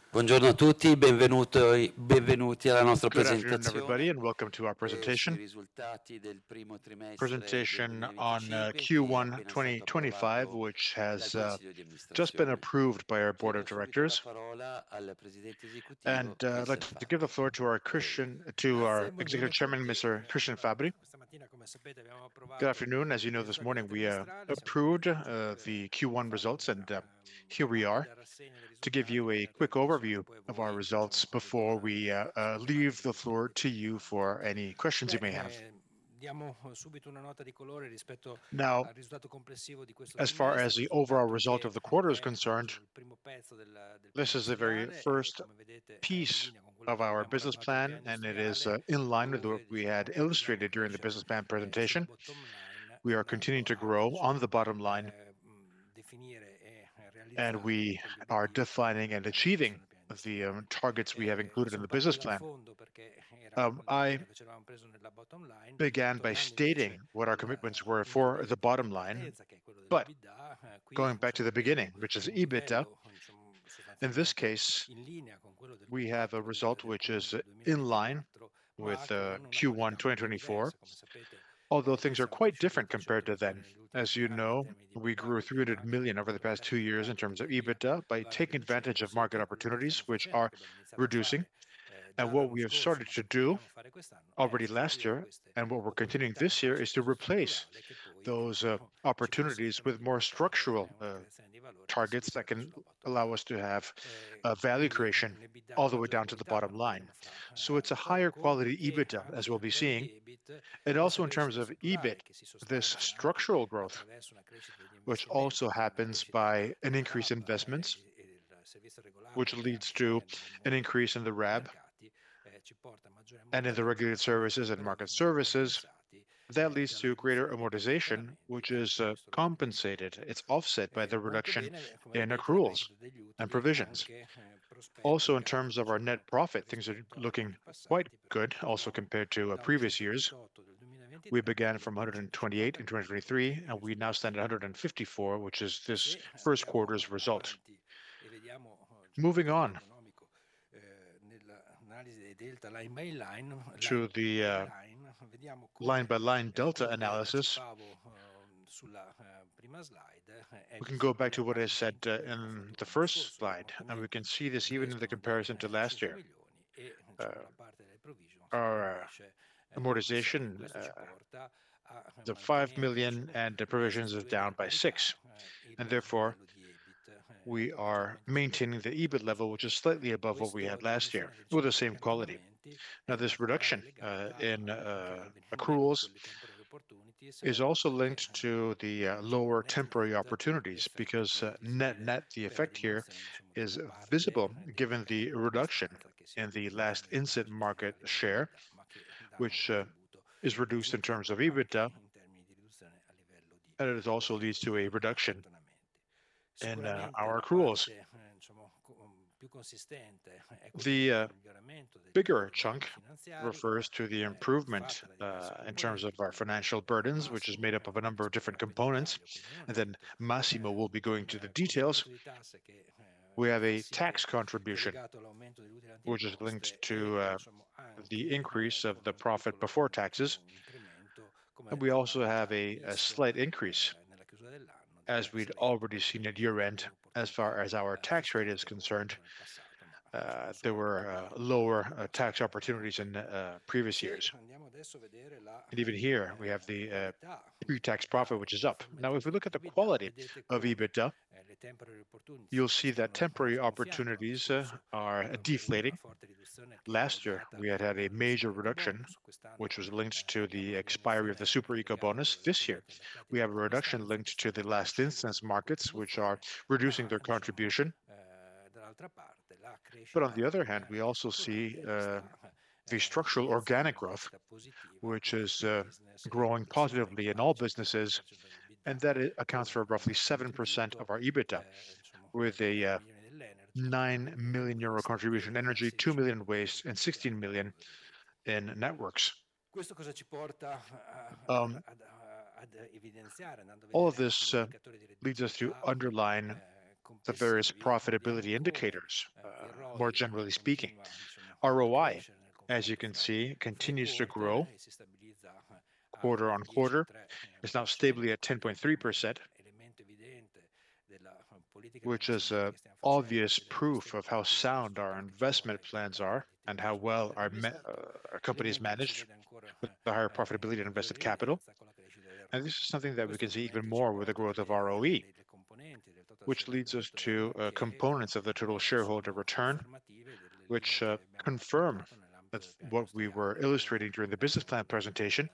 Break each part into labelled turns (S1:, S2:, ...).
S1: Buongiorno a tutti, benvenuti alla nostra
S2: Good afternoon,
S1: presentazione
S2: everybody, and welcome to our
S1: sui
S2: presentation.
S1: risultati del primo trimestre del
S2: Presentation on
S1: 2025 che è
S2: Q1
S1: appena stato
S2: 2025,
S1: approvato
S2: which
S1: dal
S2: has
S1: Consiglio di
S2: just been
S1: amministrazione.
S2: approved by our board
S1: Chiedo
S2: of
S1: subito la
S2: directors.
S1: parola al Presidente
S2: And
S1: esecutivo
S2: I'd like
S1: Christian
S2: to give the
S1: Fabri.
S2: floor to
S1: Prego.
S2: our executive chairman, Mr. Christian Fabri. Good afternoon. As you know, this morning we approved the Q1 results, and here we are to give you a quick overview of our results before we leave the floor to you for any questions you may have. Now, as far as the overall result of the quarter is concerned, this is the very first piece of our business plan, and it is in line with what we had illustrated during the business plan presentation. We are continuing to grow on the bottom line, and we are defining and achieving the targets we have included in the business plan. I began by stating what our commitments were for the bottom line, but going back to the beginning, which is EBITDA, in this case, we have a result which is in line with Q1 2024, although things are quite different compared to then. As you know, we grew 300 million over the past 2 years in terms of EBITDA by taking advantage of market opportunities, which are reducing. And what we have started to do already last year and what we're continuing this year is to replace those opportunities with more structural targets that can allow us to have value creation all the way down to the bottom line. So it's a higher quality EBITDA, as we'll be seeing, and also in terms of EBIT, this structural growth, which also happens by an increase in investments, which leads to an increase in the RAB and in the regulated services and market services. That leads to greater amortization, which is compensated. It's offset by the reduction in accruals and provisions. Also, in terms of our net profit, things are looking quite good, also compared to previous years. We began from 128 in 2023, and we now stand at 154, which is this first quarter's result. Moving on to the line-by-line delta analysis, we can go back to what I said in the first slide, and we can see this even in the comparison to last year. Our amortization, the 5 million, and the provisions is down by 6, and therefore we are maintaining the EBIT level, which is slightly above what we had last year, with the same quality. Now, this reduction in accruals is also linked to the lower temporary opportunities because net the effect here is visible given the reduction in the last instant market share, which is reduced in terms of EBITDA, and it also leads to a reduction in our accruals. The bigger chunk refers to the improvement in terms of our financial burdens, which is made up of a number of different components. And then Massimo will be going to the details. We have a tax contribution, which is linked to the increase of the profit before taxes. And we also have a slight increase, as we'd already seen at year end, as far as our tax rate is concerned. There were lower tax opportunities in previous years. And even here, we have the pre-tax profit, which is up. Now, if we look at the quality of EBITDA, you'll see that temporary opportunities are deflating. Last year, we had a major reduction, which was linked to the expiry of the Super Eco bonus. This year, we have a reduction linked to the last instance markets, which are reducing their contribution. But on the other hand, we also see the structural organic growth, which is growing positively in all businesses, and that it accounts for roughly 7% of our EBITDA, with a 9 million euro contribution in energy, 2 million in waste, and 16 million in networks. All of this leads us to underline the various profitability indicators, more generally speaking. ROI, as you can see, continues to grow quarter on quarter. It's now stably at 10.3%, which is obvious proof of how sound our investment plans are and how well our company is managed with the higher profitability and invested capital. And this is something that we can see even more with the growth of ROE, which leads us to components of the total shareholder return, which confirm what we were illustrating during the business plan presentation,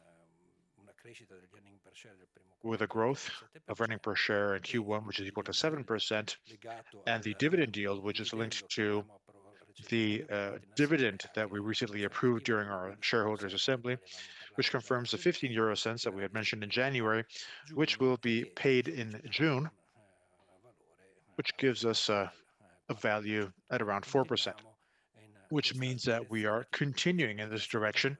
S2: with a growth of earning per share in Q1, which is equal to 7%, and the dividend yield, which is linked to the dividend that we recently approved during our shareholders' assembly, which confirms the 15 euro cents that we had mentioned in January, which will be paid in June, which gives us a value at around 4%, which means that we are continuing in this direction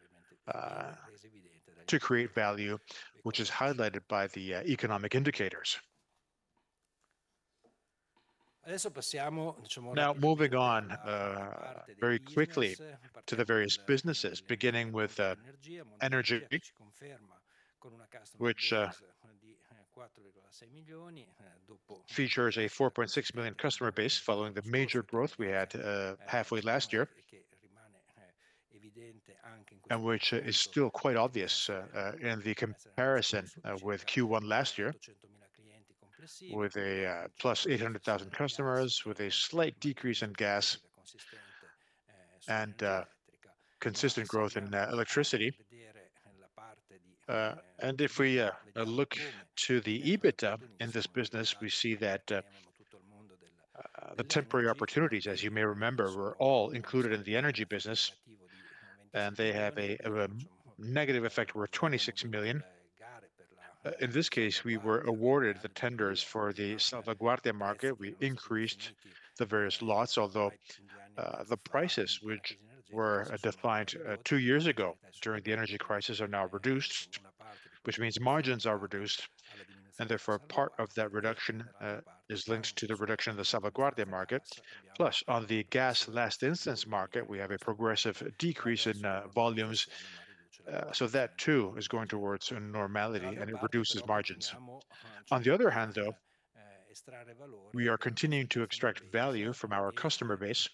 S2: to create value, which is highlighted by the economic indicators. Now, moving on very quickly to the various businesses, beginning with energy, which features a 4.6 million customer base following the major growth we had halfway last year, and which is still quite obvious in the comparison with Q1 last year, with a plus 800,000 customers, with a slight decrease in gas and consistent growth in electricity. And if we look to the EBITDA in this business, we see that the temporary opportunities, as you may remember, were all included in the energy business, and they have a negative effect worth 26 million. In this case, we were awarded the tenders for the Salvaguardia market. We increased the various lots, although the prices, which were defined 2 years ago during the energy crisis, are now reduced, which means margins are reduced, and therefore part of that reduction is linked to the reduction of the Salvaguardia market. Plus, on the gas last instance market, we have a progressive decrease in volumes, so that too is going towards a normality, and it reduces margins. On the other hand, though, we are continuing to extract value from our customer base,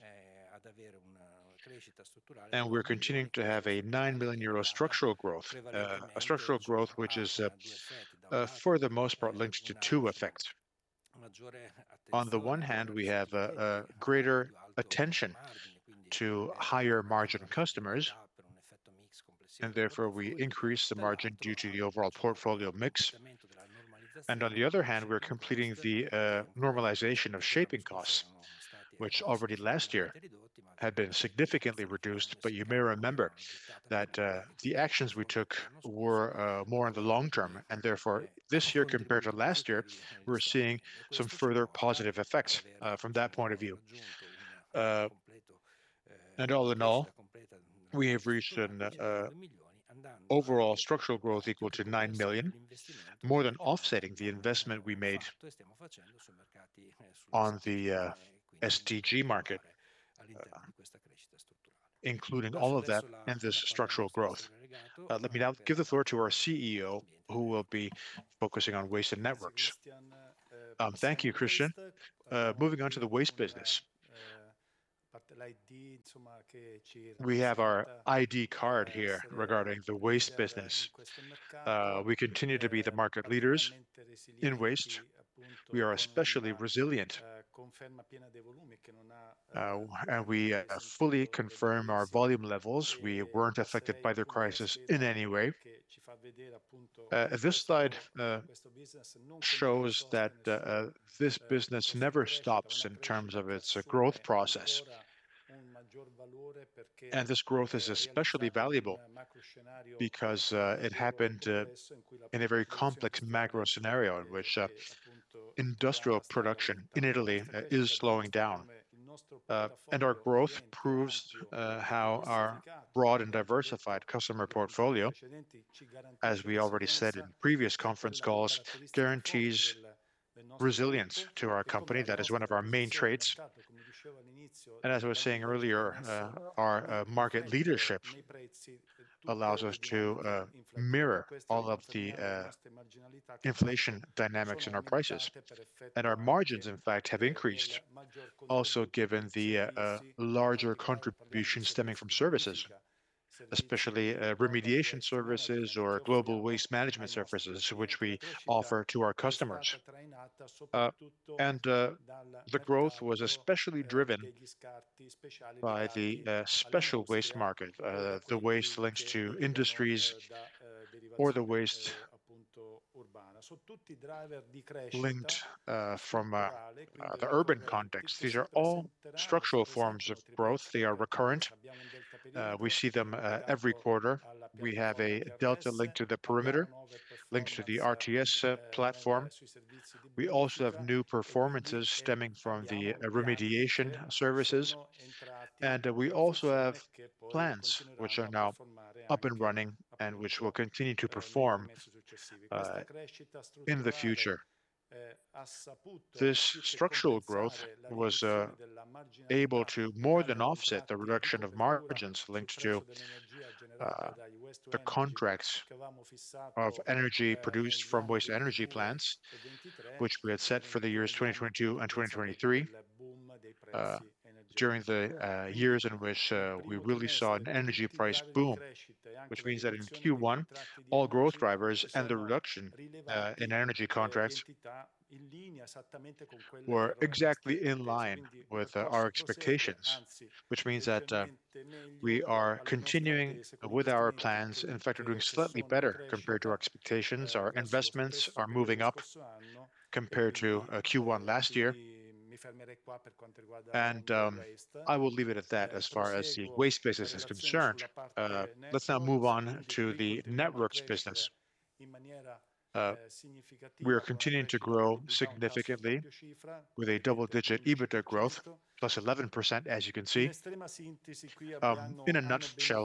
S2: and we're continuing to have a 9 million euro structural growth, a structural growth which is for the most part linked to two effects. On the one hand, we have a greater attention to higher margin customers, and therefore we increase the margin due to the overall portfolio mix. And on the other hand, we're completing the normalization of shaping costs, which already last year had been significantly reduced. But you may remember that the actions we took were more in the long term, and therefore this year compared to last year, we're seeing some further positive effects from that point of view. And all in all, we have reached an overall structural growth equal to 9 million, more than offsetting the investment we made on the STG market, including all of that in this structural growth. Let me now give the floor to our CEO, who will be focusing on waste and networks. Thank you, Christian. Moving on to the waste business. We have our ID card here regarding the waste business. We continue to be the market leaders in waste. We are especially resilient, and we fully confirm our volume levels. We weren't affected by the crisis in any way. This slide shows that this business never stops in terms of its growth process. And this growth is especially valuable because it happened in a very complex macro scenario in which industrial production in Italy is slowing down. And our growth proves how our broad and diversified customer portfolio, as we already said in previous conference calls, guarantees resilience to our company. That is one of our main traits. And as I was saying earlier, our market leadership allows us to mirror all of the inflation dynamics in our prices. And our margins, in fact, have increased, also given the larger contribution stemming from services, especially remediation services or global waste management services, which we offer to our customers. And the growth was especially driven by the special waste market, the waste linked to industries or the waste linked from the urban context. These are all structural forms of growth. They are recurrent. We see them every quarter. We have a delta linked to the perimeter, linked to the RTS platform. We also have new performances stemming from the remediation services. And we also have plans which are now up and running and which will continue to perform in the future. This structural growth was able to more than offset the reduction of margins linked to the contracts of energy produced from waste energy plants, which we had set for the years 2022 and 2023. During the years in which we really saw an energy price boom, which means that in Q1, all growth drivers and the reduction in energy contracts were exactly in line with our expectations, which means that we are continuing with our plans. In fact, we're doing slightly better compared to our expectations. Our investments are moving up compared to Q1 last year. And I will leave it at that as far as the waste business is concerned. Let's now move on to the networks business. We are continuing to grow significantly with a double-digit EBITDA growth, plus 11%, as you can see. In a nutshell,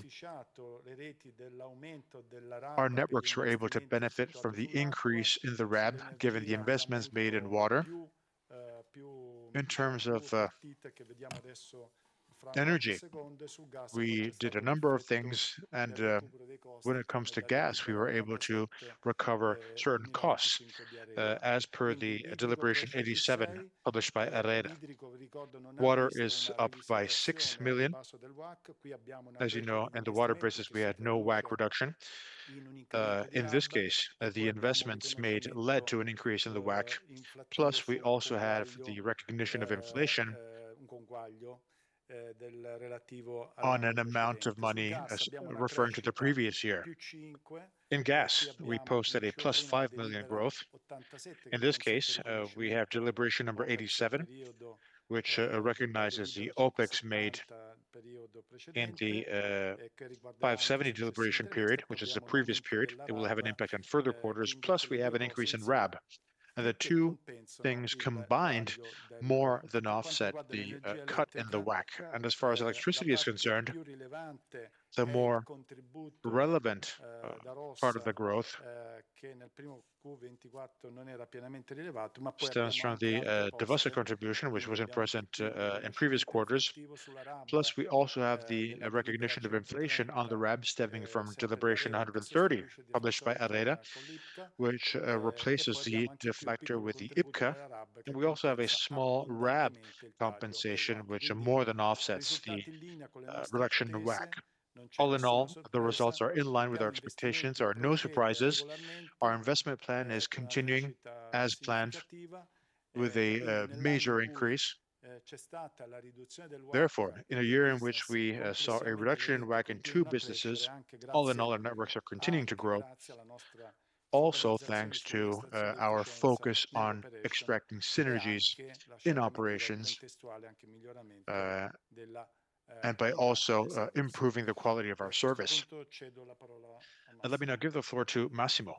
S2: our networks were able to benefit from the increase in the RAB, given the investments made in water. In terms of energy, we did a number of things, and when it comes to gas, we were able to recover certain costs, as per the deliberation 87 published by ARERA. Water is up by 6 million. As you know, in the water business, we had no WACC reduction. In this case, the investments made led to an increase in the WACC. Plus, we also have the recognition of inflation on an amount of money referring to the previous year. In gas, we posted a plus 5 million growth. In this case, we have deliberation number 87, which recognizes the OPEX made in the 570 deliberation period, which is the previous period. It will have an impact on further quarters. Plus, we have an increase in RAB. And the two things combined more than offset the cut in the WACC. And as far as electricity is concerned, the more relevant part of the growth stems from the divestment contribution, which wasn't present in previous quarters. Plus, we also have the recognition of inflation on the RAB stemming from deliberation 130, published by ARERA, which replaces the deflector with the IPCA. And we also have a small RAB compensation, which more than offsets the reduction in WACC. All in all, the results are in line with our expectations. There are no surprises. Our investment plan is continuing as planned with a major increase. Therefore, in a year in which we saw a reduction in WACC in two businesses, all in all, our networks are continuing to grow. Also, thanks to our focus on extracting synergies in operations and by also improving the quality of our service. And let me now give the floor to Massimo.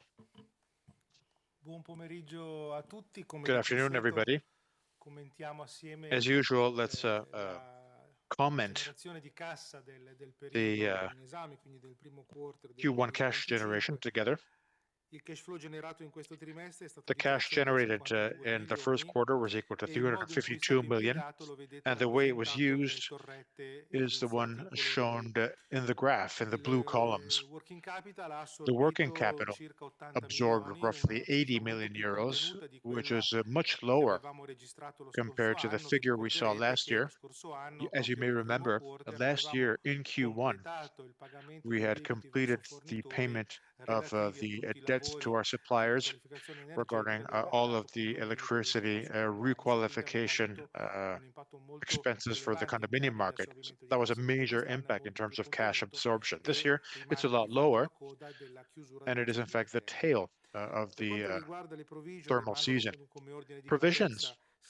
S2: Good afternoon, everybody. As usual, let's comment the Q1 cash generation together. The cash generated in the first quarter was equal to 352 million, and the way it was used is the one shown in the graph in the blue columns. The working capital absorbed roughly 80 million euros, which is much lower compared to the figure we saw last year. As you may remember, last year in Q1, we had completed the payment of the debts to our suppliers regarding all of the electricity requalification expenses for the condominium market. That was a major impact in terms of cash absorption. This year, it's a lot lower, and it is in fact the tail of the thermal season. Provisions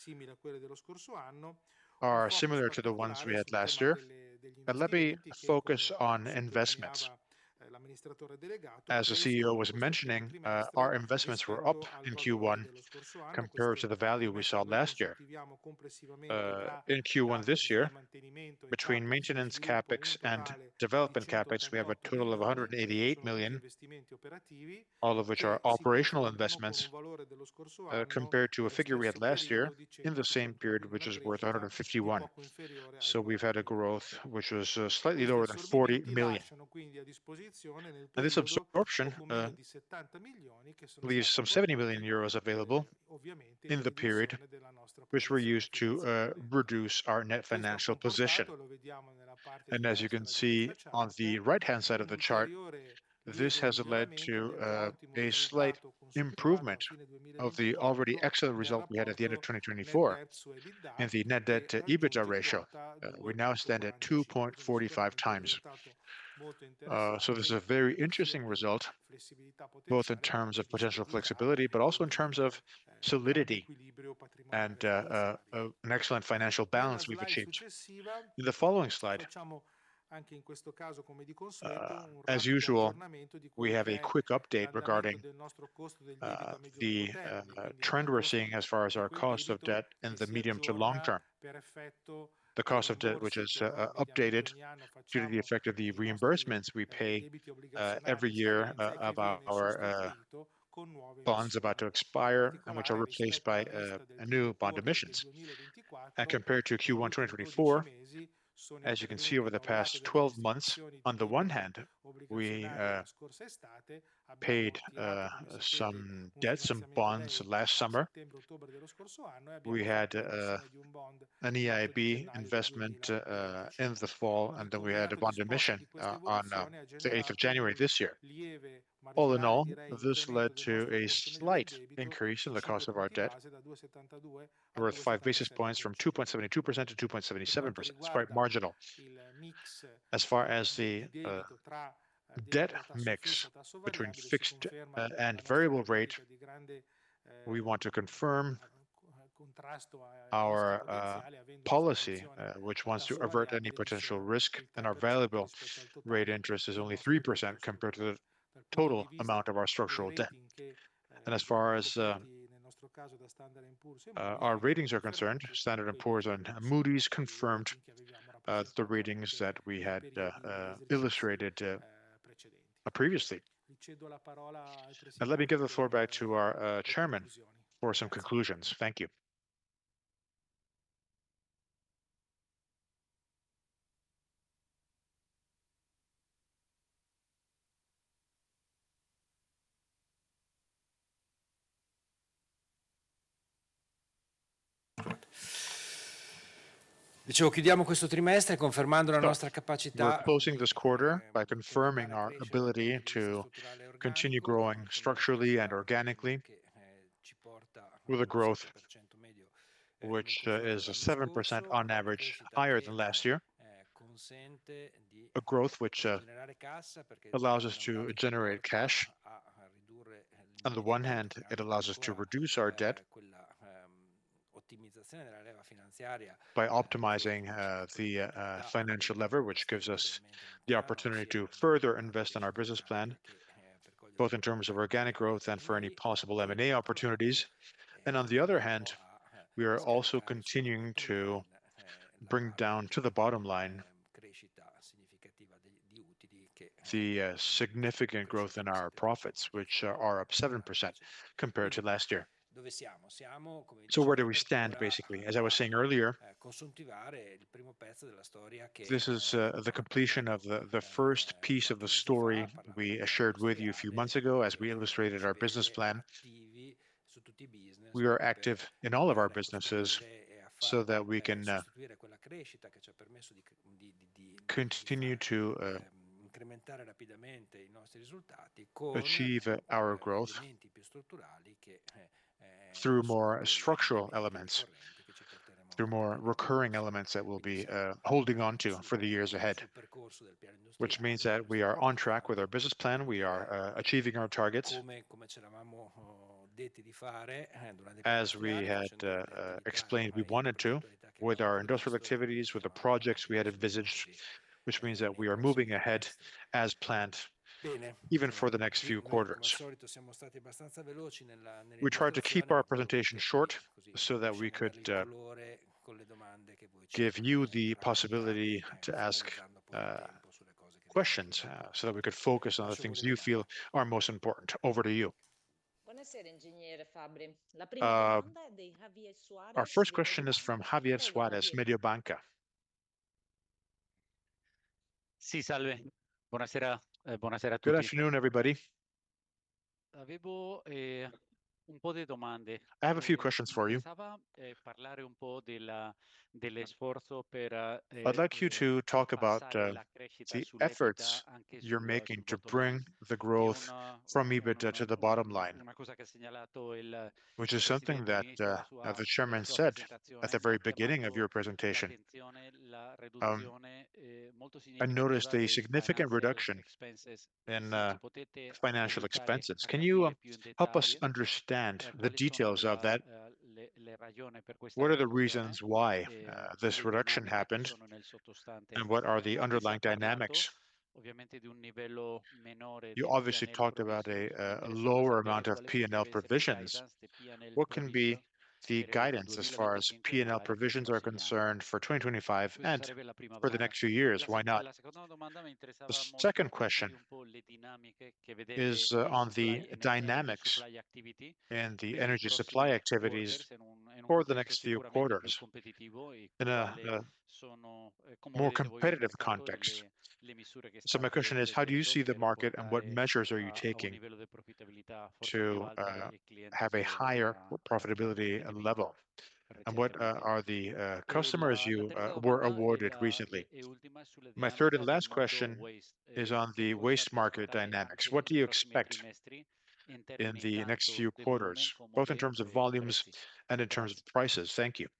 S2: are similar to the ones we had last year, but let me focus on investments. As the CEO was mentioning, our investments were up in Q1 compared to the value we saw last year. In Q1 this year, between maintenance capex and development capex, we have a total of 188 million, all of which are operational investments, compared to a figure we had last year in the same period, which is worth 151. So we've had a growth which was slightly lower than 40 million. And this absorption leaves some 70 million euros available in the period, which were used to reduce our net financial position. And as you can see on the right-hand side of the chart, this has led to a slight improvement of the already excellent result we had at the end of 2024 in the net debt to EBITDA ratio. We now stand at 2.45 times. So this is a very interesting result, both in terms of potential flexibility, but also in terms of solidity and an excellent financial balance we've achieved. In the following slide, as usual, we have a quick update regarding the trend we're seeing as far as our cost of debt in the medium to long term. The cost of debt, which is updated due to the effect of the reimbursements we pay every year of our bonds about to expire and which are replaced by new bond emissions. And compared to Q1 2024, as you can see over the past 12 months, on the one hand, we paid some debts, some bonds last summer. We had an EIB investment in the fall, and then we had a bond emission on the 8th of January this year. All in all, this led to a slight increase in the cost of our debt, worth 5 basis points from 2.72% to 2.77%. It's quite marginal. As far as the debt mix between fixed and variable rate, we want to confirm our policy, which wants to avert any potential risk, and our variable rate interest is only 3% compared to the total amount of our structural debt. And as far as our ratings are concerned, Standard & Poor's and Moody's confirmed the ratings that we had illustrated previously. And let me give the floor back to our chairman for some conclusions. Thank you.
S3: Chiudiamo questo trimestre confermando la nostra capacità.
S2: We're closing this quarter by confirming our ability to continue growing structurally and organically with a growth which is 7% on average higher than last year. A growth which allows us to generate cash. On the one hand, it allows us to reduce our debt by optimizing the financial lever, which gives us the opportunity to further invest in our business plan, both in terms of organic growth and for any possible M&A opportunities. And on the other hand, we are also continuing to bring down to the bottom line the significant growth in our profits, which are up 7% compared to last year. So where do we stand, basically? As I was saying earlier, this is the completion of the first piece of the story we shared with you a few months ago as we illustrated our business plan. We are active in all of our businesses so that we can continue to achieve our growth through more structural elements, through more recurring elements that we'll be holding on to for the years ahead, which means that we are on track with our business plan. We are achieving our targets as we had explained we wanted to with our industrial activities, with the projects we had envisaged, which means that we are moving ahead as planned, even for the next few quarters. We tried to keep our presentation short so that we could give you the possibility to ask questions, so that we could focus on the things you feel are most important. Over to you. Our first question is from Javier Suarez, Mediobanca.
S4: Sì, salve. Buonasera, buonasera a
S2: Good
S4: tutti.
S2: afternoon, everybody.
S4: Avevo un po' di domande.
S2: I have a few questions for you.
S4: Pensava parlare un po' dell'esforzo per
S2: I'd like you to talk about
S4: abbassare la crescita
S2: the
S4: sull'EBITA
S2: efforts
S4: anche
S2: you're
S4: sul
S2: making to
S4: bottom
S2: bring
S4: line.
S2: the
S4: È
S2: growth from EBITDA to the bottom line,
S4: una cosa che ha segnalato il
S2: which is something
S4: Presidente
S2: that
S4: all'inizio della
S2: the chairman
S4: sua
S2: said at
S4: presentazione.
S2: the
S4: Ha
S2: very beginning of
S4: chiamato
S2: your presentation.
S4: l'attenzione la riduzione molto
S2: I noticed
S4: significativa
S2: a
S4: dei
S2: significant
S4: financial
S2: reduction
S4: expenses.
S2: in
S4: Se ci potete
S2: financial
S4: aiutare
S2: expenses.
S4: a
S2: Can you
S4: capire più in
S2: help us
S4: dettaglio
S2: understand the
S4: quali sono
S2: details of that?
S4: le ragioni per questa
S2: What are the
S4: riduzione
S2: reasons why
S4: e
S2: this
S4: le
S2: reduction
S4: dinamiche che
S2: happened,
S4: sono nel sottostante.
S2: and what are the
S4: Anche se ha
S2: underlying dynamics?
S4: parlato ovviamente di un livello minore
S2: You
S4: di
S2: obviously
S4: P&L
S2: talked about
S4: provvision. Mi
S2: a
S4: interesserebbe
S2: lower
S4: sapere
S2: amount of
S4: quale
S2: P&L
S4: potrebbe essere il
S2: provisions.
S4: guidance di P&L
S2: What can be
S4: provision
S2: the
S4: per il
S2: guidance as far as
S4: 2025 e
S2: P&L
S4: magari per i
S2: provisions are
S4: prossimi anni.
S2: concerned for 2025
S4: Questa
S2: and
S4: sarebbe la prima
S2: for the
S4: domanda.
S2: next few years? Why not?
S4: La seconda domanda mi
S2: The
S4: interessava
S2: second
S4: molto
S2: question
S4: capire un po' le dinamiche che vedete
S2: is
S4: nei
S2: on the
S4: supply, energy
S2: dynamics
S4: supply activity
S2: in the
S4: per i
S2: energy supply
S4: prossimi
S2: activities
S4: quarters in un
S2: for the
S4: contesto
S2: next few
S4: sicuramente più
S2: quarters
S4: competitivo e
S2: in
S4: quale sono, come
S2: more
S4: vedete voi sul
S2: competitive
S4: mercato e
S2: context.
S4: le misure che
S2: So my
S4: state
S2: question is, how do you
S4: prendendo
S2: see the
S4: per
S2: market and what
S4: portare
S2: measures are you
S4: a un
S2: taking
S4: livello di profitabilità forse più
S2: to
S4: alto i clienti
S2: have a
S4: che
S2: higher
S4: hanno
S2: profitability
S4: ricevuto
S2: level? And what
S4: recentemente.
S2: are the
S4: E
S2: customers
S4: la
S2: you
S4: terza
S2: were
S4: domanda
S2: awarded recently?
S4: e ultima sulla
S2: My third
S4: dinamica
S2: and
S4: del
S2: last
S4: mondo
S2: question
S4: waste.
S2: is on
S4: Che
S2: the
S4: cosa
S2: waste
S4: ci
S2: market
S4: aspettate
S2: dynamics.
S4: anche
S2: What do
S4: nei
S2: you
S4: prossimi
S2: expect
S4: trimestri in
S2: in
S4: termini
S2: the next
S4: tanto
S2: few
S4: di volume
S2: quarters,
S4: come
S2: both in terms of
S4: di
S2: volumes
S4: prezzi?
S2: and in terms
S4: Grazie.
S2: of prices? Thank you.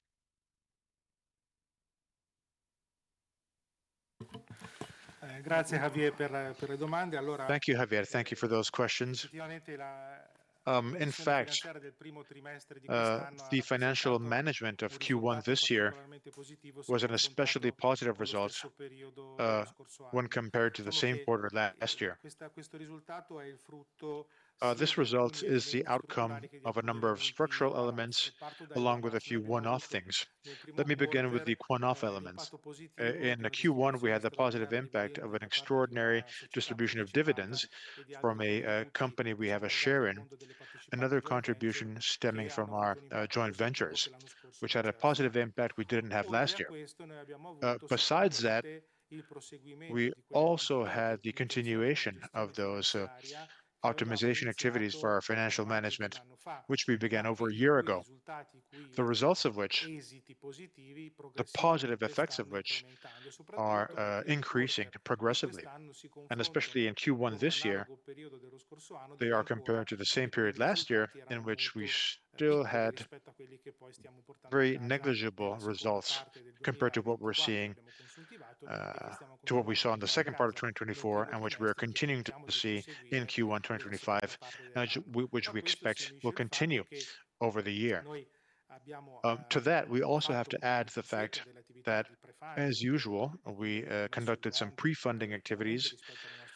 S3: Grazie Javier per le domande. Allora,
S2: Thank you, Javier. Thank you for those questions.
S3: effettivamente
S2: In fact, the financial management of Q1 this year was an especially positive result when compared to the same quarter last year.
S3: Questo risultato è il frutto
S2: This result is the outcome of a number of structural elements, along with a few one-off things. Let me begin with the one-off elements. In Q1, we had the positive impact of an extraordinary distribution of dividends from a company we have a share in, another contribution stemming from our joint ventures, which had a positive impact we didn't have last year. Besides that, we also had the continuation of those optimization activities for our financial management, which we began over a year ago, the results of which, the positive effects of which, are increasing progressively. And especially in Q1 this year, they are compared to the same period last year, in which we still had very negligible results compared to what we're seeing, to what we saw in the second part of 2024, and which we are continuing to see in Q1 2025, which we expect will continue over the year. To that, we also have to add the fact that, as usual, we conducted some pre-funding activities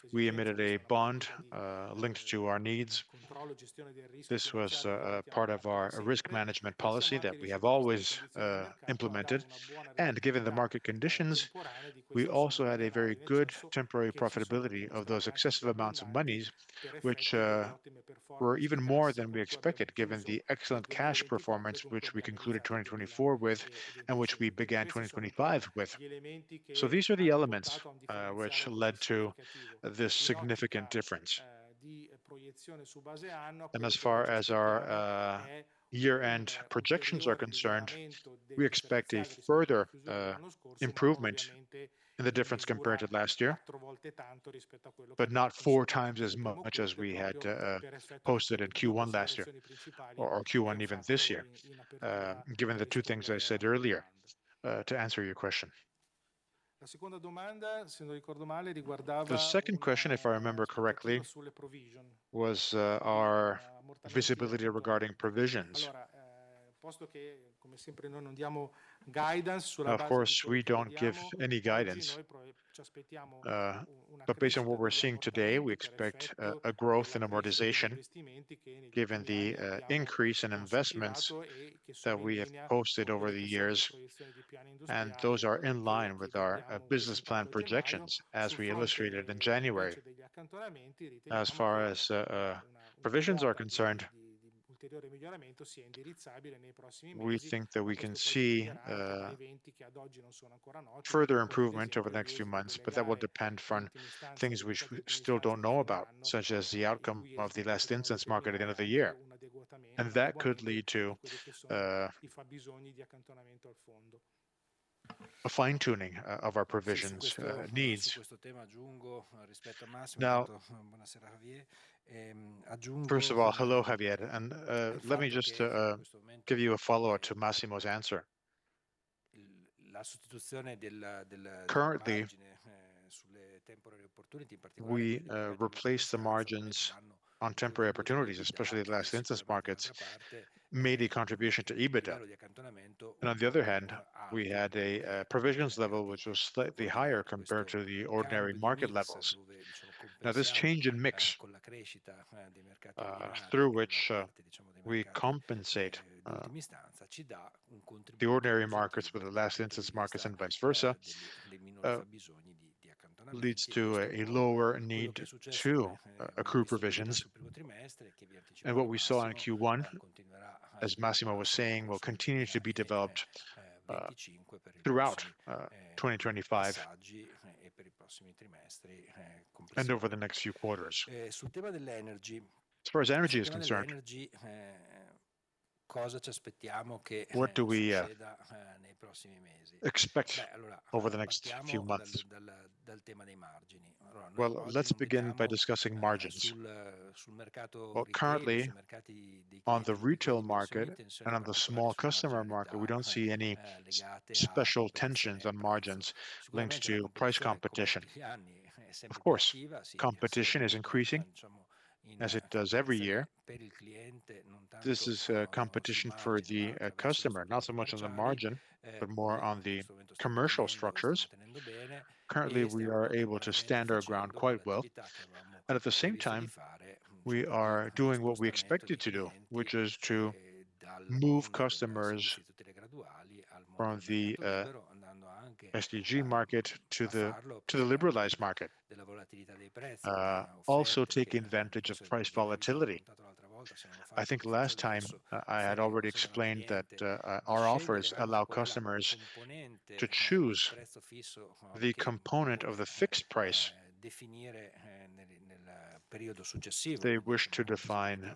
S2: we emitted a bond linked to our needs. This was part of our risk management policy that we have always implemented. And given the market conditions, we also had a very good temporary profitability of those excessive amounts of monies, which were even more than we expected, given the excellent cash performance which we concluded 2024 with and which we began 2025 with. So these are the elements which led to this significant difference. And as far as our year-end projections are concerned, we expect a further improvement in the difference compared to last year, but not 4 times as much as we had posted in Q1 last year, or Q1 even this year, given the 2 things I said earlier, to answer your question. The second question, if I remember correctly, was our visibility regarding provisions. Of course, we don't give any guidance, but based on what we're seeing today, we expect a growth in amortization, given the increase in investments that we have posted over the years, and those are in line with our business plan projections, as we illustrated in January. As far as provisions are concerned, we think that we can see further improvement over the next few months, but that will depend on things which we still don't know about, such as the outcome of the last instance market at the end of the year. And that could lead to a fine-tuning of our provisions needs. Now, first of all, hello, Javier, and let me just give you a follow-up to Massimo's answer. Currently, we replace the margins on temporary opportunities, especially the last instance markets, made a contribution to EBITDA. And on the other hand, we had a provisions level which was slightly higher compared to the ordinary market levels. Now, this change in mix, through which we compensate the ordinary markets with the last instance markets and vice versa, leads to a lower need to accrue provisions. And what we saw in Q1, as Massimo was saying, will continue to be developed throughout 2025 and over the next few quarters. As far as energy is concerned, what do we expect over the next few months? Well, let's begin by discussing margins. Well, currently, on the retail market and on the small customer market, we don't see any special tensions on margins linked to price competition. Of course, competition is increasing, as it does every year. This is competition for the customer, not so much on the margin, but more on the commercial structures. Currently, we are able to stand our ground quite well. And at the same time, we are doing what we expected to do, which is to move customers from the SDG market to the liberalized market, also taking advantage of price volatility. I think last time I had already explained that our offers allow customers to choose the component of the fixed price they wish to define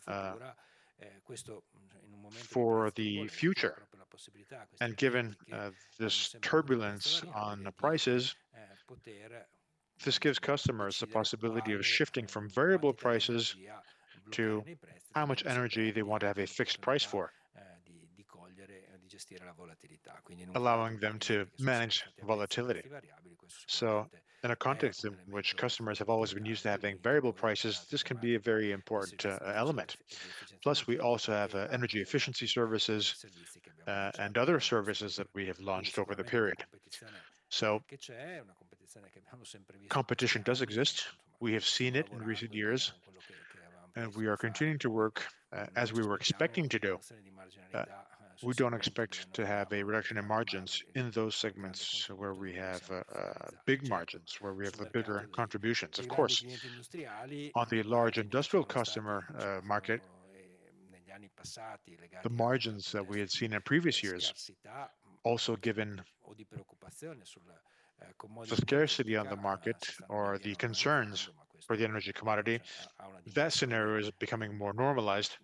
S2: for the future. And given this turbulence on the prices, this gives customers the possibility of shifting from variable prices to how much energy they want to have a fixed price for, allowing them to manage volatility. So in a context in which customers have always been used to having variable prices, this can be a very important element. Plus, we also have energy efficiency services and other services that we have launched over the period. So competition does exist, We have seen it in recent years, and we are continuing to work as we were expecting to do. We don't expect to have a reduction in margins in those segments where we have big margins, where we have the bigger contributions. Of course, on the large industrial customer market, the margins that we had seen in previous years, also given the scarcity on the market or the concerns for the energy commodity, that scenario is becoming more normalized.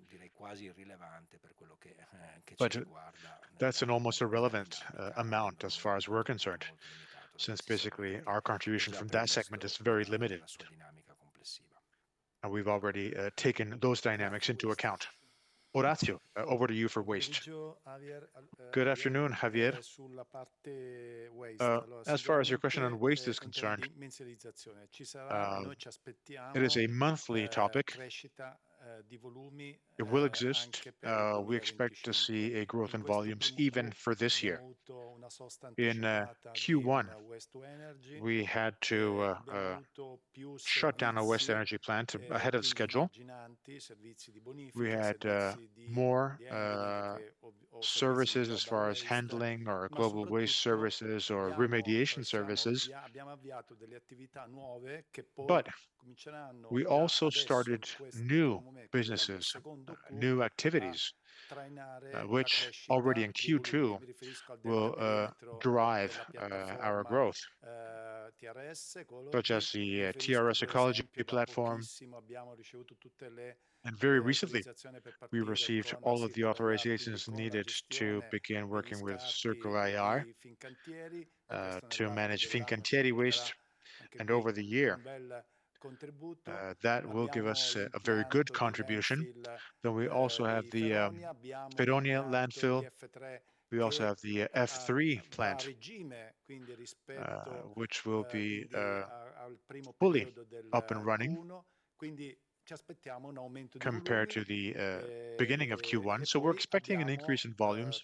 S2: But that's an almost irrelevant amount as far as we're concerned, since basically our contribution from that segment is very limited. And we've already taken those dynamics into account. Orazio, over to you for waste. Good afternoon, Javier. As far as your question on waste is concerned, it is a monthly topic. It will exist. We expect to see a growth in volumes even for this year. In Q1, we had to shut down a waste energy plant ahead of schedule. We had more services as far as handling or global waste services or remediation services. But we also started new businesses, new activities, which already in Q2 will drive our growth, such as the TRS Ecology platform. And very recently, we received all of the authorizations needed to begin working with Circular to manage Fincantieri waste. And over the year, that will give us a very good contribution. Then we also have the Feronia landfill. We also have the F3 plant, which will be fully up and running compared to the beginning of Q1. So we're expecting an increase in volumes.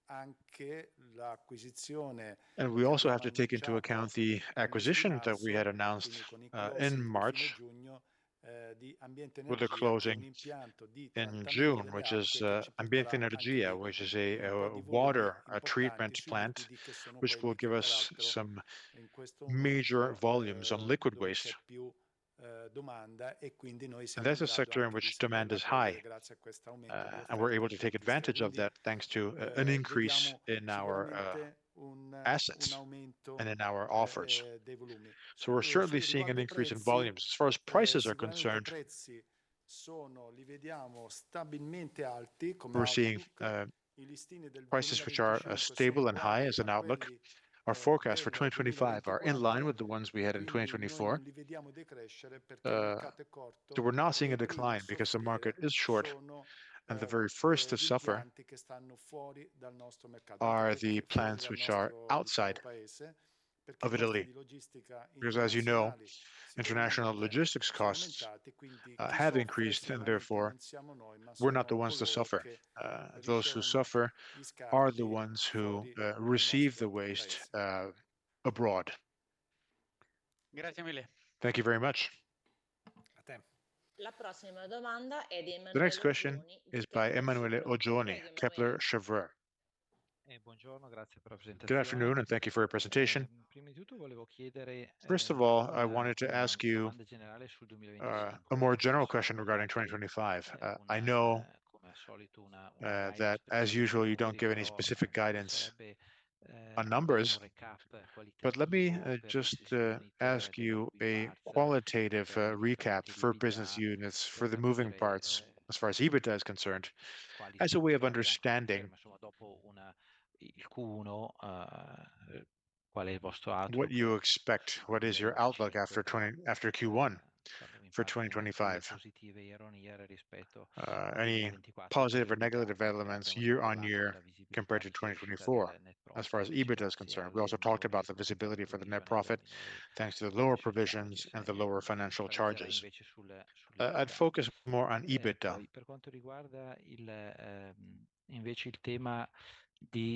S2: And we also have to take into account the acquisition that we had announced in March with the closing in June, which is Ambiente Energia, which is a water treatment plant, which will give us some major volumes on liquid waste. And that's a sector in which demand is high, and we're able to take advantage of that thanks to an increase in our assets and in our offers. So we're certainly seeing an increase in volumes. As far as prices are concerned, we're seeing prices which are stable and high as an outlook. Our forecasts for 2025 are in line with the ones we had in 2024. So we're not seeing a decline because the market is short, and the very first to suffer are the plants which are outside of Italy. Because as you know, international logistics costs have increased, and therefore we're not the ones to suffer. Those who suffer are the ones who receive the waste abroad. Thank you very much. The next question is by Emanuele Oggioni, Kepler Cheuvreux. Good afternoon, and thank you for your presentation. First of all, I wanted to ask you a more general question regarding 2025. I know that, as usual, you don't give any specific guidance on numbers, but let me just ask you a qualitative recap for business units, for the moving parts, as far as EBITDA is concerned, as a way of understanding what you expect, what is your outlook after Q1 for 2025? Any positive or negative elements year on year compared to 2024, as far as EBITDA is concerned? We also talked about the visibility for the net profit, thanks to the lower provisions and the lower financial charges. I'd focus more on EBITDA.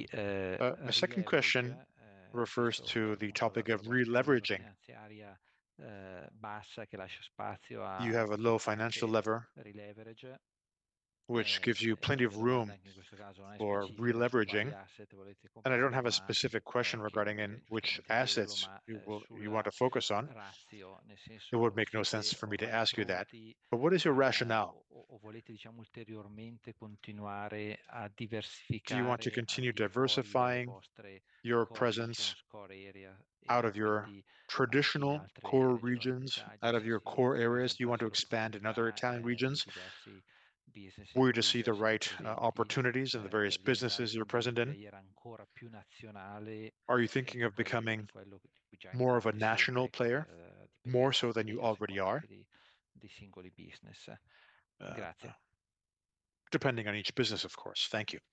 S2: A second question refers to the topic of releveraging.
S5: bassa che lascia spazio
S2: You
S5: a
S2: have a low financial lever,
S5: rileverage.
S2: which gives you plenty
S5: La
S2: of
S5: domanda
S2: room
S5: anche in questo caso non è
S2: for
S5: specifica su quali
S2: releveraging.
S5: asset volete
S2: And I don't
S5: comprare,
S2: have a
S5: ma
S2: specific question regarding in which
S5: giustamente chiederlo,
S2: assets
S5: ma
S2: you
S5: sulla
S2: want to focus on.
S5: ratio, nel
S2: It would
S5: senso
S2: make no
S5: siete
S2: sense for me to
S5: ormai
S2: ask you that.
S5: pronti
S2: But what is your rationale?
S5: o volete diciamo ulteriormente continuare a
S2: Do you want to
S5: diversificare
S2: continue
S5: al di fuori delle
S2: diversifying
S5: vostre
S2: your
S5: core
S2: presence
S5: regions, core area
S2: out
S5: e
S2: of your
S5: quindi in
S2: traditional
S5: altre
S2: core
S5: regioni
S2: regions,
S5: d'Italia,
S2: out of your core
S5: oppure
S2: areas? Do you
S5: puntare
S2: want to
S5: su
S2: expand in other
S5: opportunità
S2: Italian
S5: di
S2: regions?
S5: diversi business
S2: Were
S5: in
S2: you to
S5: cui
S2: see the
S5: già siete
S2: right
S5: presenti
S2: opportunities in the various
S5: per diventare
S2: businesses you're
S5: quindi
S2: present in?
S5: player ancora più nazionale
S2: Are you thinking of
S5: di
S2: becoming
S5: quello di cui già in
S2: more of a
S5: parte
S2: national
S5: siete,
S2: player, more
S5: dipende
S2: so than you
S5: dipende
S2: already are,
S5: sicuramente dei singoli business.
S2: uh,
S5: Grazie.
S2: depending on each business, of course? Thank you.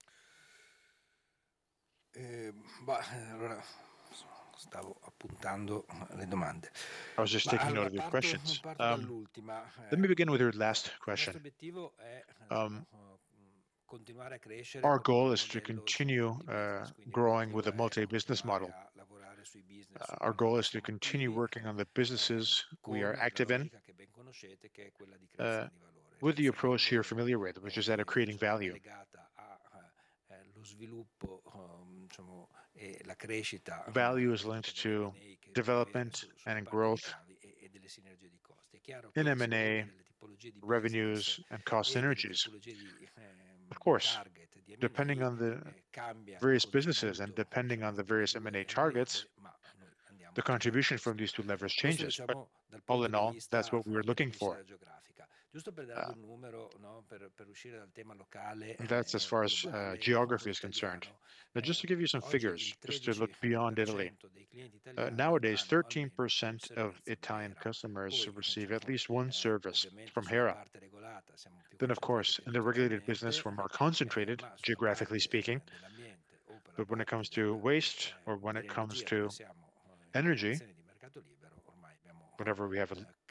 S3: Allora stavo appuntando le domande.
S2: I was just taking note of your questions.
S3: Parto dall'ultima.
S2: Let me begin with your last
S3: Il
S2: question.
S3: nostro obiettivo è continuare a crescere
S2: Our
S3: proprio con
S2: goal
S3: un
S2: is to
S3: modello
S2: continue
S3: multi-business, quindi
S2: growing with
S3: l'obiettivo
S2: a
S3: è
S2: multi-business
S3: continuare
S2: model.
S3: a lavorare sui business su
S2: Our
S3: cui
S2: goal is to
S3: siamo
S2: continue
S3: attivi,
S2: working on the businesses we are
S3: con la
S2: active in,
S3: logica che ben conoscete, che è quella di creazione di valore.
S2: with the
S3: Creazione di
S2: approach you're
S3: valore,
S2: familiar with, which is that of creating
S3: diciamo, è
S2: value.
S3: legata allo sviluppo, diciamo, e la crescita
S2: Value is
S3: dell'ottica
S2: linked to
S3: dell'M&A che può avere
S2: development
S3: sulla
S2: and
S3: parte dei
S2: growth
S3: cavi e delle sinergie di costi. È chiaro
S2: in
S3: che si parla
S2: M&A,
S3: delle tipologie di business
S2: revenues, and cost
S3: e delle
S2: synergies.
S3: tipologie
S2: Of
S3: di
S2: course,
S3: target di
S2: depending on the
S3: M&A, cambia il
S2: various businesses and
S3: contributo,
S2: depending on
S3: diciamo,
S2: the
S3: di quei
S2: various M&A
S3: due
S2: targets,
S3: leve, ma noi andiamo
S2: the
S3: a cercare
S2: contribution from these
S3: questo.
S2: two levers
S3: Questo
S2: changes. But
S3: diciamo dal
S2: all
S3: punto
S2: in
S3: di
S2: all, that's
S3: vista
S2: what we were
S3: della
S2: looking for.
S3: densità geografica. Giusto per darvi un numero, no, per uscire dal tema locale
S2: And that's as far as
S3: globale
S2: geography
S3: o
S2: is concerned.
S3: italiano,
S2: Now, just to give you some
S3: oggi
S2: figures,
S3: il
S2: just to look beyond Italy,
S3: 13% dei clienti italiani
S2: nowadays,
S3: hanno almeno un
S2: 13% of
S3: servizio di
S2: Italian
S3: HERA.
S2: customers
S3: Poi,
S2: receive at
S3: diciamo,
S2: least one service
S3: ovviamente
S2: from
S3: sulla
S2: HERA.
S3: parte regolata siamo più
S2: Then, of
S3: concentrati
S2: course, in the regulated
S3: territorialmente,
S2: business, we're more concentrated,
S3: ma sulla
S2: geographically
S3: parte
S2: speaking.
S3: dell'ambiente o per la
S2: But when it
S3: parte
S2: comes to waste or when it comes
S3: dell'energia dove
S2: to
S3: siamo in
S2: energy,
S3: condizioni di mercato libero, ormai abbiamo
S2: wherever we have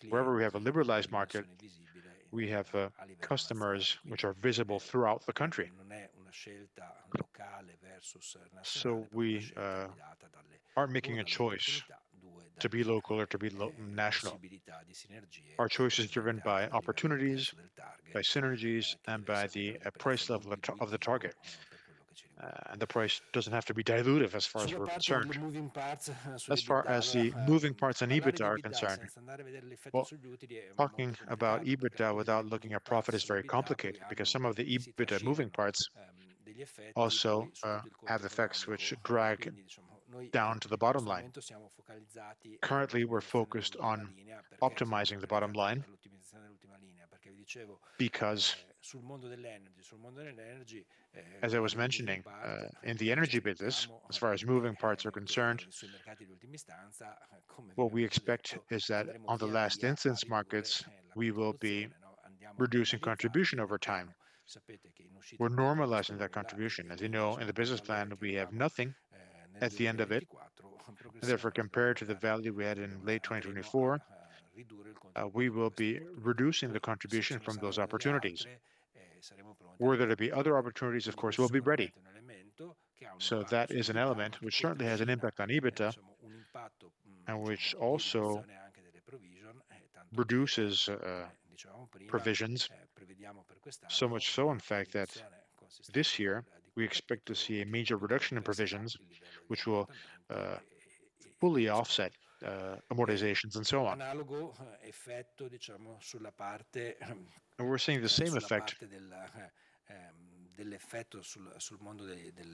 S2: a
S3: clienti
S2: liberalized
S3: di
S2: market,
S3: dimensione visibile
S2: we have
S3: a livello
S2: customers
S3: nazionale.
S2: which
S3: Quindi
S2: are visible throughout the country.
S3: non è una scelta locale versus nazionale,
S2: So
S3: proprio una
S2: we
S3: scelta guidata dalle
S2: aren't making a
S3: dalle
S2: choice
S3: opportunità,
S2: to be
S3: dalle
S2: local or to be national.
S3: possibilità di sinergie
S2: Our choice is driven
S3: ovviamente anche
S2: by
S3: dal livello di
S2: opportunities,
S3: prezzo del
S2: by
S3: target,
S2: synergies,
S3: che
S2: and
S3: deve
S2: by
S3: essere
S2: the
S3: ripeto
S2: price
S3: non
S2: level of the
S3: diluitivo
S2: target.
S3: per quello che ci riguarda.
S2: And the price doesn't have to be dilutive as far as
S3: Sulla
S2: we're
S3: parte
S2: concerned.
S3: delle moving parts
S2: As far
S3: sull'EBITDA,
S2: as the
S3: allora
S2: moving parts on
S3: parlare
S2: EBITDA
S3: di
S2: are
S3: EBITDA
S2: concerned,
S3: senza andare a vedere l'effetto
S2: well,
S3: sugli utili è
S2: talking
S3: molto
S2: about
S3: complicato, perché
S2: EBITDA
S3: alcuni dei
S2: without looking
S3: moving
S2: at profit
S3: parts
S2: is very
S3: sull'EBITDA poi
S2: complicated because
S3: hanno,
S2: some of the
S3: si
S2: EBITDA moving
S3: trascinano
S2: parts
S3: degli effetti
S2: also
S3: poi su tutto il conto
S2: have effects which
S3: economico,
S2: drag
S3: quindi diciamo noi
S2: down to the
S3: in
S2: bottom
S3: questo
S2: line.
S3: momento siamo focalizzati
S2: Currently, we're
S3: sull'ottimizzazione
S2: focused
S3: dell'ultima
S2: on
S3: linea, perché siamo
S2: optimizing the bottom
S3: focalizzati
S2: line
S3: sull'ottimizzazione dell'ultima linea, perché vi dicevo
S2: because,
S3: sul mondo dell'energy,
S2: as I was
S3: quando i moving
S2: mentioning,
S3: part
S2: in the
S3: ci
S2: energy business,
S3: aspettiamo
S2: as far as
S3: che
S2: moving parts are concerned,
S3: sui mercati di ultima istanza, come vi
S2: what we
S3: abbiamo già
S2: expect
S3: detto,
S2: is that
S3: andremo
S2: on the
S3: via
S2: last
S3: via a
S2: instance
S3: ridurre
S2: markets,
S3: la
S2: we will be
S3: contribuzione, no? Andiamo a
S2: reducing
S3: normalizzare
S2: contribution
S3: nel
S2: over time.
S3: piano. Sapete che in uscita
S2: We're
S3: abbiamo previsto
S2: normalizing that
S3: nulla e
S2: contribution. As you
S3: quindi
S2: know, in the
S3: col
S2: business
S3: valore
S2: plan,
S3: che
S2: we have
S3: avevamo
S2: nothing
S3: nel
S2: at the end of it.
S3: 2024
S2: And therefore,
S3: progressivamente
S2: compared to the
S3: andremo
S2: value we had in late
S3: a
S2: 2024,
S3: ridurre il
S2: we
S3: contributo di
S2: will
S3: queste
S2: be
S3: opportunità.
S2: reducing the
S3: Poi se
S2: contribution
S3: ce ne
S2: from those
S3: saranno delle
S2: opportunities.
S3: altre saremo pronti ad
S2: Were there to be other
S3: implementarle.
S2: opportunities, of
S3: Quindi
S2: course,
S3: questo
S2: we'll be ready.
S3: sicuramente è un elemento che ha un
S2: So
S3: impatto
S2: that is an
S3: sull'EBITDA,
S2: element
S3: ma che
S2: which
S3: poi
S2: certainly has an
S3: trascina
S2: impact on EBITDA
S3: un impatto
S2: and which
S3: di
S2: also
S3: riduzione anche delle provision, tanto che
S2: reduces
S3: come dicevamo prima
S2: provisions.
S3: prevediamo per
S2: So
S3: quest'anno
S2: much so, in
S3: una
S2: fact, that
S3: riduzione consistente
S2: this year
S3: di
S2: we
S3: quel
S2: expect to
S3: capitolo
S2: see a
S3: che
S2: major
S3: proprio
S2: reduction in
S3: interesserà
S2: provisions,
S3: il livello di
S2: which will
S3: ammortamenti e
S2: fully
S3: via
S2: offset
S3: discorrendo.
S2: amortizations and so on.
S3: Analogo effetto, diciamo, sulla parte
S2: And we're seeing the same effect
S3: dell'effetto sul mondo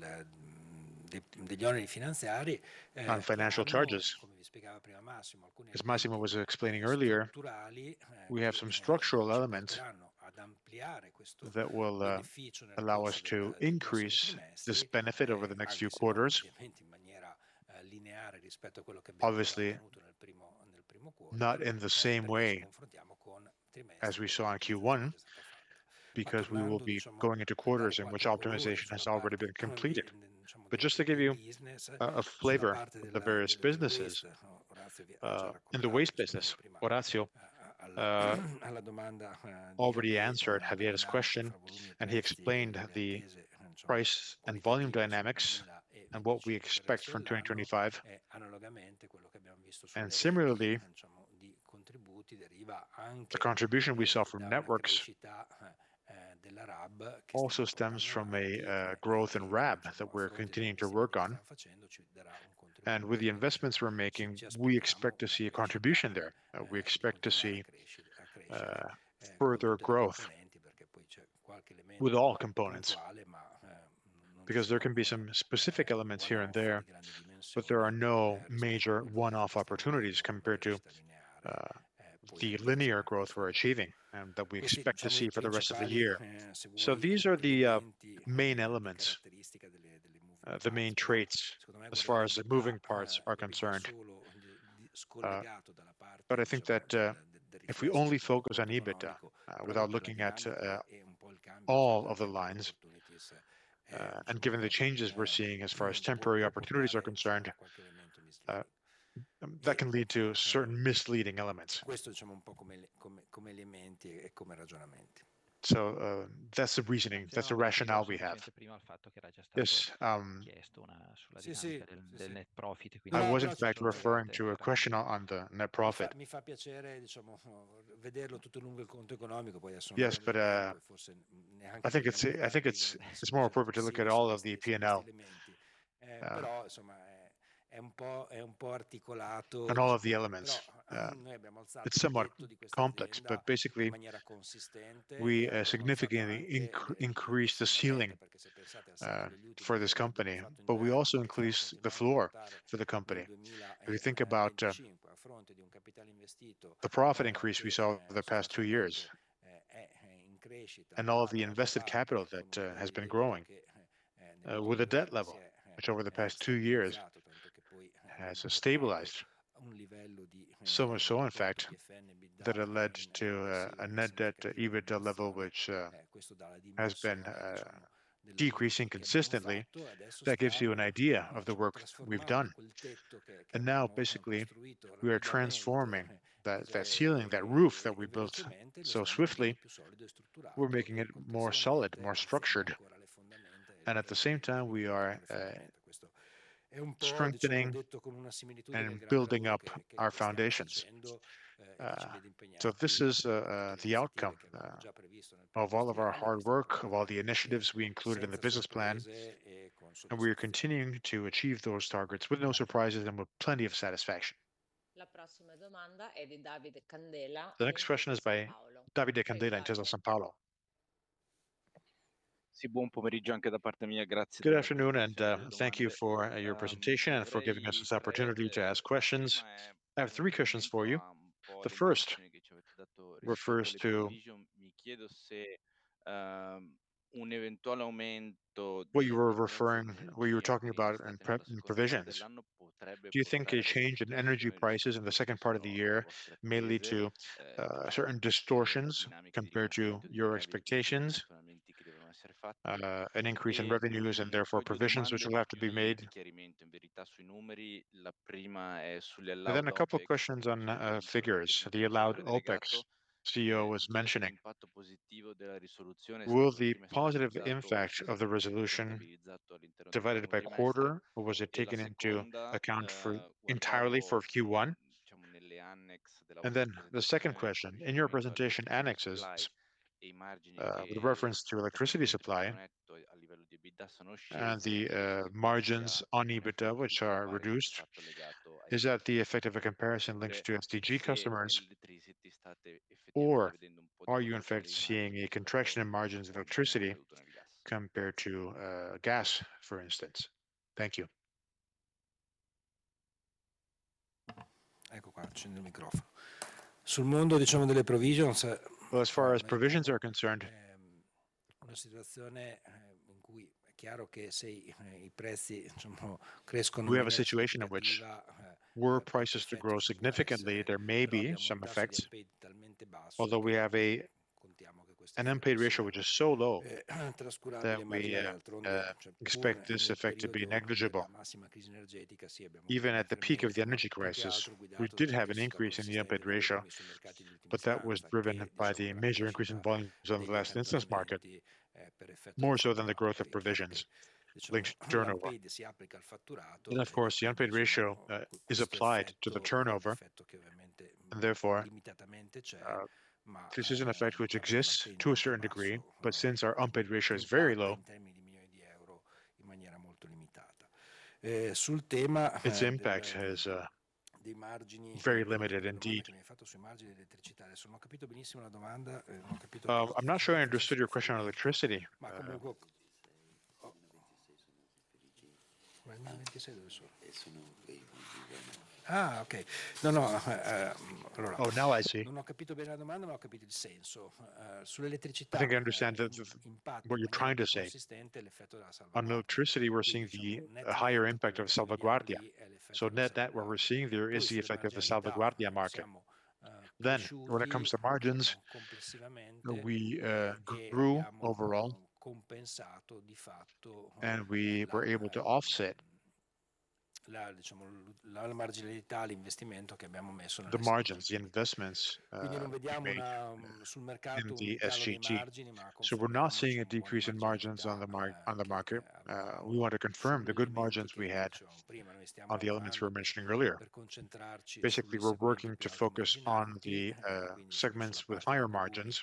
S3: degli oneri finanziari
S2: on
S3: che
S2: financial
S3: hanno,
S2: charges.
S3: come vi spiegava prima Massimo, alcuni
S2: As Massimo
S3: elementi
S2: was explaining earlier,
S3: strutturali
S2: we have some
S3: che
S2: structural
S3: ci
S2: elements
S3: porteranno ad ampliare questo
S2: that will
S3: beneficio nel
S2: allow
S3: corso
S2: us to
S3: dei prossimi
S2: increase this
S3: trimestri,
S2: benefit over the next few
S3: anche se non
S2: quarters.
S3: ovviamente in maniera lineare rispetto a quello che abbiamo già
S2: Obviously,
S3: ottenuto nel primo
S2: not
S3: quarter,
S2: in the same
S3: perché ci
S2: way
S3: confrontiamo con
S2: as
S3: trimestri
S2: we
S3: dove
S2: saw in
S3: l'ottimizzazione è
S2: Q1,
S3: già stata fatta. Ma
S2: because we will
S3: tornando,
S2: be
S3: diciamo,
S2: going into
S3: a dare
S2: quarters in which
S3: qualche colore
S2: optimization
S3: sulla
S2: has already
S3: parte
S2: been completed.
S3: diciamo,
S2: But just to give
S3: dei
S2: you
S3: business,
S2: a
S3: sulla
S2: flavor
S3: parte
S2: of the various
S3: del
S2: businesses,
S3: waste, no? Orazio vi ha già
S2: in the
S3: raccontato,
S2: waste
S3: rispondendo
S2: business,
S3: prima
S2: Orazio
S3: alla, alla domanda di
S2: already
S3: Javier
S2: answered
S3: sulla
S2: Javier's
S3: dinamica
S2: question,
S3: fra volumi e
S2: and he
S3: prezzi e
S2: explained
S3: le
S2: the
S3: attese, diciamo,
S2: price and volume
S3: qualitative sul
S2: dynamics and what we
S3: 2025 per il
S2: expect
S3: resto
S2: from
S3: dell'anno,
S2: 2025.
S3: analogamente quello che abbiamo visto
S2: And
S3: sulle reti,
S2: similarly,
S3: diciamo, di
S2: The contribution we saw from networks also stems from a growth in RAB that we're continuing to work on. And with the investments we're making, we expect to see a contribution there. We expect to see further growth with all components, because there can be some specific elements here and there, but there are no major one-off opportunities compared to the linear growth we're achieving and that we expect to see for the rest of the year. So these are the main elements, the main traits as far as the moving parts are concerned. But I think that if we only focus on EBITDA without looking at all of the lines, and given the changes we're seeing as far as temporary opportunities are concerned, that can lead to certain misleading elements. So that's the reasoning, that's the rationale we have. Yes, I was in fact referring to a question on the net profit. Yes, but I think it's more appropriate to look at all of the P&L. And all of the elements. It's somewhat complex, but basically we significantly increased the ceiling for this company, but we also increased the floor for the company. If you think about the profit increase we saw over the past 2 years, and all of the invested capital that has been growing, with a debt level, which over the past 2 years has stabilized. So much so, in fact, that it led to a net debt to EBITDA level which has been decreasing consistently. That gives you an idea of the work we've done. And now, basically, we are transforming that ceiling, that roof that we built so swiftly. We're making it more solid, more structured. And at the same time, we are strengthening and building up our foundations. So this is the outcome of all of our hard work, of all the initiatives we included in the business plan, and we are continuing to achieve those targets with no surprises and with plenty of satisfaction. The next question is by Davide Candela in Intesa Sanpaolo. Good afternoon, and thank you for your presentation and for giving us this opportunity to ask questions. I have 3 questions for you. The first refers to what you were talking about in provisions. Do you think a change in energy prices in the second part of the year may lead to certain distortions compared to your expectations? An increase in revenues and therefore provisions which will have to be made. And then a couple of questions on figures. The allowed OPEX CEO was mentioning. Will the positive impact of the resolution divided by quarter, or was it taken into account entirely for Q1? And then the second question, in your presentation annexes, with reference to electricity supply and the margins on EBITDA, which are reduced, is that the effect of a comparison linked to SDG customers, or are you in fact seeing a contraction in margins of electricity compared to gas, for instance? Thank you.
S3: Ecco qua, accendo il microfono. Sul mondo, diciamo, delle provisions.
S2: Well, as far as provisions are concerned,
S3: una situazione in cui è chiaro che se I prezzi, diciamo, crescono.
S2: We have a situation in which were prices to grow significantly, there may be some effects, although we have an unpaid ratio which is so low that we expect this effect to be negligible. Even at the peak of the energy crisis, we did have an increase in the unpaid ratio, but that was driven by the major increase in volumes on the last instance market, more so than the growth of provisions linked to turnover. And of course, the unpaid ratio is applied to the turnover, And therefore,
S3: limitatamente c'è, ma
S2: this is an effect which
S3: diciamo,
S2: exists
S3: trattenute
S2: to a
S3: al
S2: certain degree,
S3: ribasso,
S2: but since our unpaid ratio is very
S3: impatta
S2: low,
S3: in termini di milioni di euro in maniera molto limitata. Sul tema
S2: its impact is
S3: dei margini,
S2: very
S3: della
S2: limited
S3: domanda
S2: indeed.
S3: che mi hai fatto sui margini di elettricità. Adesso non ho capito benissimo la domanda, non ho capito
S2: I'm not sure I understood your question on
S3: riferimento,
S2: electricity.
S3: ma comunque... 26 dove sono? Ah, ok. No, allora,
S2: Oh, now I see.
S3: non ho capito bene la domanda, ma ho capito il senso.
S2: I
S3: Sull'elettricità
S2: think I understand
S3: impatta
S2: what
S3: in
S2: you're
S3: maniera
S2: trying to
S3: più
S2: say.
S3: consistente l'effetto della
S2: On
S3: salvaguardia.
S2: electricity, we're seeing
S3: Quindi,
S2: the
S3: diciamo,
S2: higher
S3: net,
S2: impact of
S3: quello che vediamo
S2: salvaguardia.
S3: lì è l'effetto
S2: So
S3: della
S2: net what we're
S3: salvaguardia.
S2: seeing there
S3: Poi
S2: is the
S3: sulle
S2: effect of the
S3: marginalità
S2: salvaguardia market.
S3: siamo
S2: Then, when it comes to margins,
S3: diciamo, complessivamente
S2: we
S3: e
S2: grew
S3: abbiamo
S2: overall,
S3: compensato di fatto
S2: and we were able to offset
S3: diciamo, la marginalità, l'investimento che abbiamo messo
S2: the
S3: nelle
S2: margins, the
S3: SGT.
S2: investments
S3: Quindi non
S2: we
S3: vediamo
S2: made
S3: sul
S2: in
S3: mercato un
S2: the
S3: calo dei
S2: SGT.
S3: margini, ma
S2: So we're not
S3: confermiamo,
S2: seeing a
S3: diciamo, buone
S2: decrease in margins on the
S3: che
S2: market. We
S3: avevamo
S2: want to confirm the
S3: sugli
S2: good
S3: elementi
S2: margins we
S3: che
S2: had
S3: dicevamo prima. Noi stiamo
S2: on the elements we were
S3: lavorando
S2: mentioning earlier.
S3: per concentrarci
S2: Basically,
S3: sugli
S2: we're
S3: segmenti
S2: working
S3: più
S2: to
S3: alto
S2: focus on
S3: marginanti,
S2: the
S3: quindi
S2: segments
S3: sulla
S2: with
S3: parte
S2: higher
S3: in cui
S2: margins.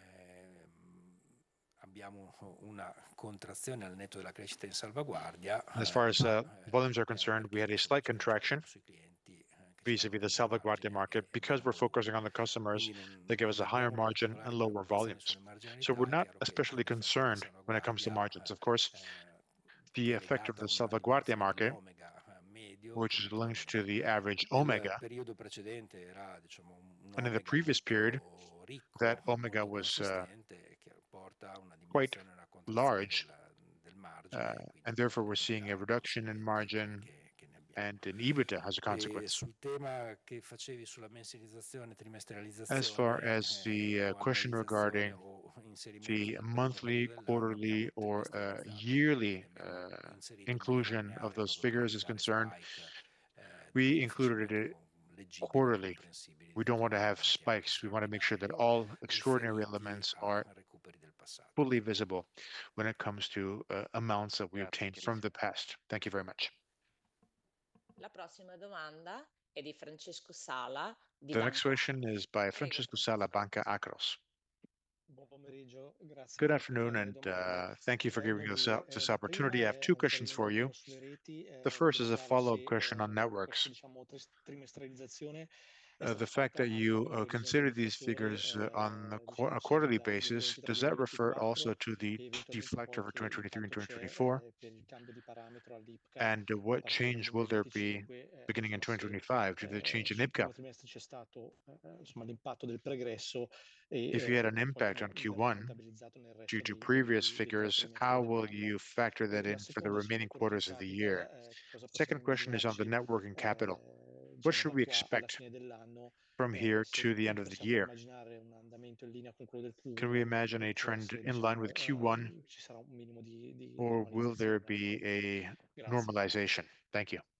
S3: abbiamo una contrazione al netto della crescita in salvaguardia.
S2: As far as volumes are concerned, we had a slight contraction
S3: sui clienti
S2: vis-a-vis the salvaguardia market because we're focusing on the customers that give us a higher margin and lower volumes. So we're not especially concerned when it comes to margins. Of course, the effect of the salvaguardia market, which is linked to the average omega,
S3: periodo precedente era, diciamo, un
S2: and in the
S3: omega
S2: previous period,
S3: molto ricco,
S2: that omega
S3: molto
S2: was
S3: consistente, che porta a una
S2: quite
S3: diminuzione, una contrazione
S2: large,
S3: del margine, quindi
S2: and therefore we're
S3: di
S2: seeing a
S3: EBITDA
S2: reduction in margin
S3: che ne abbiamo.
S2: and in EBITDA as a
S3: E
S2: consequence.
S3: sul tema che facevi sulla mensilizzazione,
S2: As far
S3: trimestralizzazione
S2: as the
S3: o
S2: question
S3: annualizzazione
S2: regarding
S3: o inserimento
S2: the
S3: nel primo
S2: monthly,
S3: periodo dell'anno,
S2: quarterly,
S3: abbiamo
S2: or
S3: trimestralizzato,
S2: yearly
S3: quindi abbiamo inserito in maniera
S2: inclusion of
S3: lineare
S2: those
S3: proprio per
S2: figures is
S3: evitare
S2: concerned,
S3: spike
S2: we included
S3: difficilmente
S2: it
S3: leggibili e
S2: quarterly.
S3: comprensibili
S2: We
S3: di
S2: don't
S3: tutti
S2: want to
S3: noi
S2: have
S3: quanti, anche
S2: spikes. We want to make sure that
S3: straordinari
S2: all extraordinary
S3: riferiti
S2: elements
S3: a
S2: are
S3: recuperi del passato.
S2: fully visible when it comes to amounts that we obtained from the past. Thank you very much.
S6: La prossima domanda è di Francesco Sala di
S2: The next
S6: Banca
S2: question is by
S6: Prego,
S2: Francesco
S6: Francesco.
S2: Sala, Banca Akros.
S7: Buon pomeriggio, grazie
S2: Good
S7: per
S2: afternoon,
S7: le
S2: and
S7: domande.
S2: thank you for
S7: Volevo
S2: giving us
S7: dire,
S2: this
S7: la
S2: opportunity. I
S7: prima
S2: have
S7: è
S2: two
S7: per
S2: questions for you.
S7: rimanere sulle reti,
S2: The first is a
S7: verificare
S2: follow-up
S7: se
S2: question on
S7: questa,
S2: networks.
S7: diciamo, trimestralizzazione è stata
S2: The fact
S7: fatta
S2: that
S7: anche
S2: you
S7: con la revisione
S2: consider these
S7: dell'indicatore,
S2: figures on
S7: diciamo,
S2: a
S7: sia
S2: quarterly
S7: del
S2: basis, does that refer also to the deflector for 2023 and 2024?
S7: per il cambio di parametro all'IPCA
S2: And
S7: a
S2: what
S7: partire dal
S2: change will there be
S7: 2025,
S2: beginning in
S7: insomma, se
S2: 2025 due to the change in
S7: sul
S2: IPCA?
S7: primo trimestre c'è stato insomma, l'impatto del pregresso
S2: If you had an
S7: e poi
S2: impact on
S7: come verrà
S2: Q1
S7: contabilizzato nel resto
S2: due to previous
S7: dei tre
S2: figures,
S7: trimestri
S2: how
S7: dell'anno.
S2: will you factor that
S7: La
S2: in for the
S7: seconda
S2: remaining
S7: su quello che
S2: quarters of the year?
S7: capita, che cosa
S2: Second
S7: possiamo
S2: question is on the
S7: immaginarci
S2: net working capital. What
S7: diciamo
S2: should
S7: da
S2: we
S7: qua alla
S2: expect
S7: fine dell'anno,
S2: from here to
S7: se
S2: the end of the
S7: possiamo
S2: year?
S7: immaginare un andamento in linea con quello del Q1
S2: Can we imagine a
S7: o
S2: trend
S7: se
S2: in line with Q1,
S7: ci sarà un minimo di
S2: or will there
S7: normalizzazione.
S2: be a
S7: Grazie.
S2: normalization? Thank you.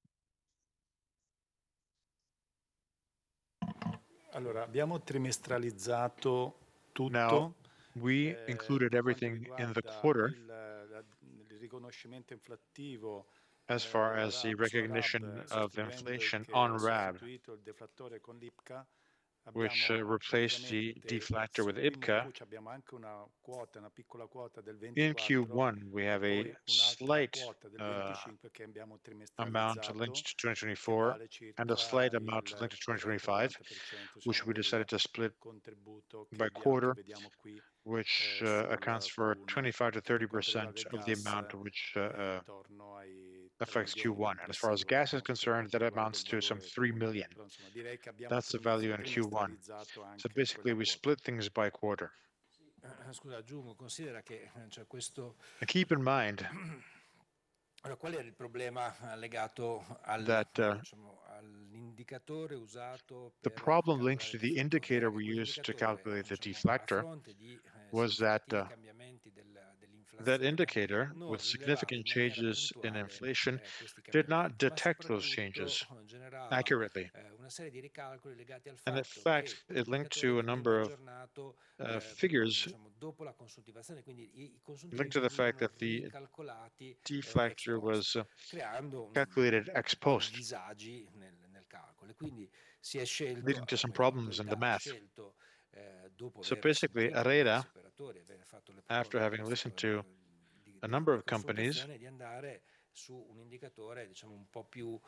S8: Allora, abbiamo trimestralizzato tutto.
S2: Now, we included
S8: per quanto
S2: everything in the
S8: riguarda
S2: quarter
S8: il riconoscimento inflattivo
S2: as far
S8: della
S2: as the
S8: RAB, sulla
S2: recognition
S8: RAB,
S2: of
S8: sostituendo
S2: inflation
S8: che
S2: on
S8: ha
S2: RAB,
S8: sostituito il deflattore con l'IPCA.
S2: which
S8: Abbiamo
S2: replaced the
S8: praticamente
S2: deflator with
S8: sul primo
S2: IPCA.
S8: Q abbiamo anche una quota, una piccola quota del
S2: In
S8: 24
S2: Q1, we
S8: e
S2: have
S8: poi
S2: a
S8: un'altra
S2: slight
S8: quota del 25 che abbiamo
S2: amount
S8: trimestralizzato,
S2: linked to
S8: che
S2: 2024
S8: vale
S2: and a
S8: circa
S2: slight amount
S8: il
S2: linked to 2025,
S8: 30-40%
S2: which
S8: insomma,
S2: we
S8: del
S2: decided to split
S8: contributo
S2: by
S8: che
S2: quarter,
S8: vediamo qui
S2: which
S8: sul
S2: accounts for
S8: Q1.
S2: 25 to
S8: Per quanto riguarda
S2: 30%
S8: il
S2: of the
S8: gas,
S2: amount which
S8: intorno ai 3
S2: affects
S8: milioni
S2: Q1. And as far as
S8: complessivo,
S2: gas is
S8: per
S2: concerned,
S8: quanto
S2: that
S8: riguarda
S2: amounts
S8: il
S2: to some
S8: valore
S2: 3
S8: Q1.
S2: million.
S8: Però insomma direi che abbiamo
S2: That's the value in Q1.
S8: trimestralizzato anche
S2: So basically,
S8: quella
S2: we
S8: quota.
S2: split things by quarter.
S3: Scusa, aggiungo, considera che c'è questo...
S2: And keep in mind
S3: Allora, qual era il problema legato
S2: that
S3: diciamo, all'indicatore usato
S2: the
S3: per
S2: problem linked
S3: calcolare
S2: to
S3: il
S2: the
S3: deflattore?
S2: indicator
S3: Era che
S2: we used to
S3: quell'indicatore,
S2: calculate the
S3: diciamo, a
S2: deflector
S3: fronte di
S2: was that
S3: significativi cambiamenti
S2: that
S3: dell'inflazione,
S2: indicator,
S3: non
S2: with
S3: rilevava
S2: significant
S3: in maniera
S2: changes in
S3: puntuale
S2: inflation,
S3: questi
S2: did not
S3: cambiamenti, ma
S2: detect those
S3: soprattutto
S2: changes
S3: generava
S2: accurately.
S3: una serie di ricalcoli legati al
S2: And in
S3: fatto
S2: fact,
S3: che
S2: it linked
S3: quell'indicatore
S2: to a
S3: veniva
S2: number of
S3: aggiornato
S2: figures
S3: diciamo, dopo la consuntivazione, quindi i consuntivi
S2: linked to the fact
S3: venivano
S2: that the
S3: ricalcolati ex
S2: deflector
S3: post,
S2: was
S3: creando
S2: calculated ex
S3: un po' di
S2: post.
S3: disagi nel calcolo. E quindi si è scelto,
S2: leading to some
S3: quindi
S2: problems in the
S3: l'autorità ha
S2: math.
S3: scelto, dopo
S2: So
S3: aver
S2: basically,
S3: sentito diversi
S2: ARERA,
S3: operatori, aver fatto le
S2: after
S3: prove
S2: having listened to
S3: di
S2: a number of companies,
S3: consultazione, di andare su un indicatore, diciamo, un po' più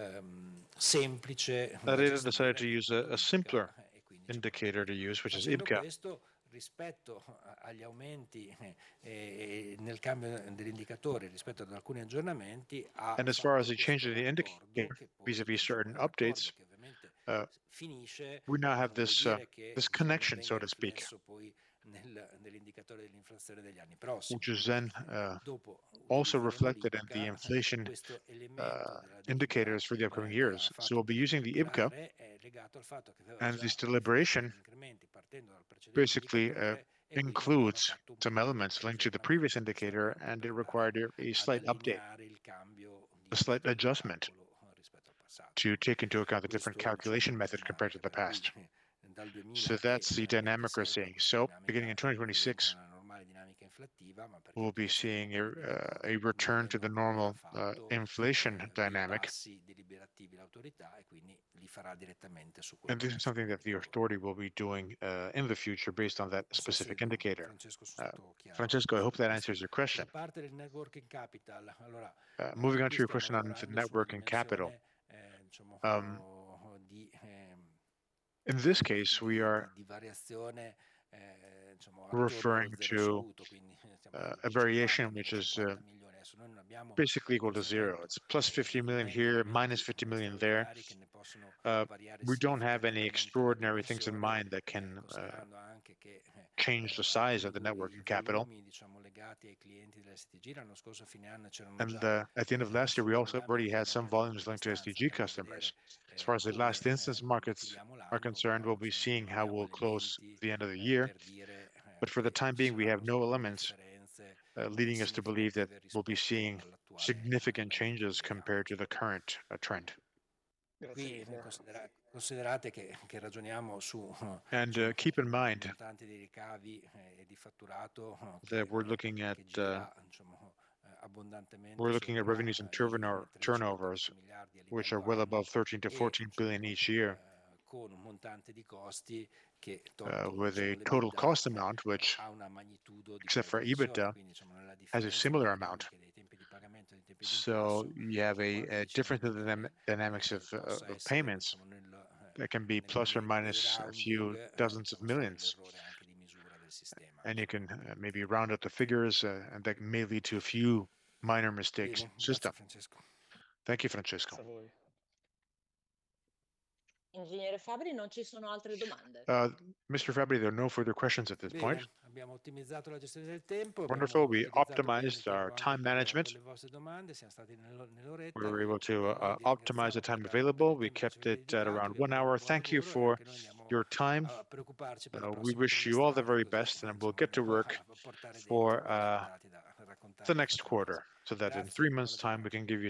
S3: semplice da
S2: ARERA decided
S3: gestire,
S2: to
S3: che è
S2: use
S3: quello
S2: a simpler
S3: IPCA, e quindi, diciamo,
S2: indicator to use, which is
S3: facendo
S2: IBCA.
S3: questo, rispetto agli aumenti nel cambio dell'indicatore, rispetto ad alcuni aggiornamenti, ha
S2: And as far as
S3: fatto
S2: the change in the
S3: questo raccordo,
S2: indicator
S3: che poi,
S2: vis-a-vis
S3: diciamo,
S2: certain
S3: è un raccordo
S2: updates,
S3: che ovviamente
S2: uh,
S3: finisce,
S2: we now have
S3: non vuol
S2: this
S3: dire che,
S2: this
S3: diciamo, non
S2: connection, so
S3: venga
S2: to speak,
S3: riflesso poi nell'indicatore dell'inflazione degli anni prossimi.
S2: which is
S3: Quindi,
S2: then
S3: dopo
S2: also
S3: utilizzeremo
S2: reflected in the
S3: l'IPCA,
S2: inflation
S3: questo elemento della delibera
S2: indicators for the upcoming
S3: che ha
S2: years. So
S3: fatto
S2: we'll be
S3: per
S2: using the IBCA,
S3: deliberare è legato al fatto che aveva
S2: and
S3: già
S2: this
S3: definito
S2: deliberation
S3: degli incrementi partendo dal precedente
S2: basically
S3: indicatore, e quindi aveva
S2: includes
S3: fatto un
S2: some
S3: piccolo
S2: elements linked to the previous indicator,
S3: aggiornamento
S2: and
S3: per
S2: it
S3: andare
S2: required a
S3: ad
S2: slight update,
S3: allineare il cambio
S2: a
S3: di
S2: slight
S3: metodo di
S2: adjustment
S3: calcolo rispetto al passato.
S2: to take into account the different
S3: Questo,
S2: calculation
S3: diciamo,
S2: methods compared to the
S3: per cui
S2: past.
S3: dal 2000
S2: So that's the
S3: al
S2: dynamic we're
S3: 26
S2: seeing.
S3: questa
S2: So beginning in
S3: dinamica rientra
S2: 2026,
S3: nella normale dinamica inflattiva, ma perché
S2: we'll be
S3: attraverso il
S2: seeing
S3: blocco degli accordi
S2: a
S3: di cui
S2: return to the
S3: abbiamo
S2: normal
S3: fatto
S2: inflation
S3: dei
S2: dynamic.
S3: passi deliberativi l'autorità, e quindi li farà direttamente su
S2: And
S3: quello
S2: this is something that the authority will be doing in the future based on that
S3: Non so se,
S2: specific indicator.
S3: Francesco, sono stato chiaro.
S2: Francesco, I hope that
S3: Questo
S2: answers your
S3: sulla
S2: question.
S3: parte del networking capital. Allora,
S2: Moving on to
S3: qui
S2: your
S3: stiamo
S2: question on the
S3: lavorando su una
S2: networking capital.
S3: dimensione, diciamo, di
S2: In this case, we are
S3: di variazione, diciamo, attorno allo
S2: referring
S3: zero
S2: to
S3: assoluto, quindi stiamo parlando
S2: a
S3: di 50
S2: variation
S3: fino
S2: which
S3: a
S2: is
S3: 50 milioni. Adesso noi non abbiamo
S2: basically equal to zero.
S3: onestamente
S2: It's plus 50 million here, minus 50 million there.
S3: straordinari che ne possono variare
S2: We don't have any
S3: significativamente la
S2: extraordinary things in
S3: dimensione,
S2: mind that can
S3: considerando anche che
S2: change the size of the networking capital.
S3: volumi, diciamo, legati ai clienti dell'STG l'anno scorso a fine anno c'erano
S2: And
S3: già
S2: at the end of last year, we
S3: sulle
S2: also already
S3: dinamiche
S2: had
S3: in
S2: some
S3: aumento
S2: volumes linked to
S3: abbastanza.
S2: SDG
S3: Andiamo a
S2: customers.
S3: vedere
S2: As far as the
S3: come
S2: last instance markets
S3: finiamo
S2: are
S3: l'anno,
S2: concerned,
S3: però
S2: we'll be
S3: insomma
S2: seeing
S3: non
S2: how
S3: abbiamo
S2: we'll close
S3: elementi
S2: the end of the year.
S3: per dire
S2: But for the
S3: che
S2: time
S3: ci
S2: being, we have
S3: saranno,
S2: no
S3: insomma,
S2: elements
S3: differenze
S2: leading us to believe that
S3: significative
S2: we'll be
S3: rispetto
S2: seeing
S3: all'attuale
S2: significant
S3: andamento
S2: changes
S3: immediato.
S2: compared to the current trend.
S7: Grazie
S3: Qui
S7: mille.
S3: considerate che ragioniamo su
S2: And keep in mind
S3: montanti di ricavi e di fatturato
S2: that we're looking at
S3: che gira, diciamo, abbondantemente
S2: we're looking at
S3: sopra
S2: revenues and
S3: i 13-14
S2: turnovers,
S3: miliardi a
S2: which are
S3: livello
S2: well
S3: annuo,
S2: above 13 to 14 billion each year,
S3: con un montante di costi che, tolto,
S2: with
S3: diciamo,
S2: a total
S3: l'EBITDA,
S2: cost amount which,
S3: ha una magnitudo di
S2: except for
S3: quella dimensione,
S2: EBITDA,
S3: quindi, diciamo, nella
S2: has a
S3: differenza
S2: similar
S3: delle
S2: amount.
S3: dinamiche dei tempi di pagamento e dei tempi di
S2: So
S3: incasso,
S2: you have
S3: guarda,
S2: a
S3: diciamo
S2: difference in the dynamics
S3: possa
S2: of
S3: essere,
S2: payments
S3: diciamo,
S2: that can be plus or
S3: nell'ambiente del
S2: minus a few
S3: rounding,
S2: dozens of
S3: diciamo, fare
S2: millions.
S3: l'errore anche di misura del sistema.
S2: And you can maybe round up the figures, and that may lead to a few minor mistakes
S3: Bene,
S2: system.
S3: grazie Francesco.
S2: Thank you, Francesco.
S7: Grazie a voi.
S6: Ingegnere Fabri, non ci sono altre domande.
S2: Mr. Fabri, there are no further questions at this point.
S3: Bene, abbiamo ottimizzato la gestione del tempo,
S2: Wonderful.
S3: abbiamo
S2: We
S3: utilizzato bene il
S2: optimized
S3: tempo
S2: our
S3: anche
S2: time
S3: per
S2: management.
S3: le vostre domande, siamo stati nell'oretta.
S2: We were able to
S3: Noi vi
S2: optimize the
S3: ringraziamo
S2: time
S3: per
S2: available.
S3: il
S2: We
S3: tempo che ci
S2: kept
S3: avete
S2: it at
S3: dedicato,
S2: around
S3: vi
S2: 1
S3: auguriamo
S2: hour.
S3: buon
S2: Thank you
S3: lavoro, e
S2: for
S3: anche noi andiamo
S2: your time.
S3: a preoccuparci per la
S2: We
S3: prossima
S2: wish you all the
S3: trimestrale,
S2: very
S3: così,
S2: best, and we'll
S3: insomma,
S2: get to
S3: almeno
S2: work
S3: a portare dentro
S2: for
S3: dei risultati da raccontare
S2: the
S3: ai
S2: next
S3: nostri
S2: quarter, so that in
S3: Grazie,
S2: 3
S3: buona
S2: months' time we
S3: giornata.
S2: can give you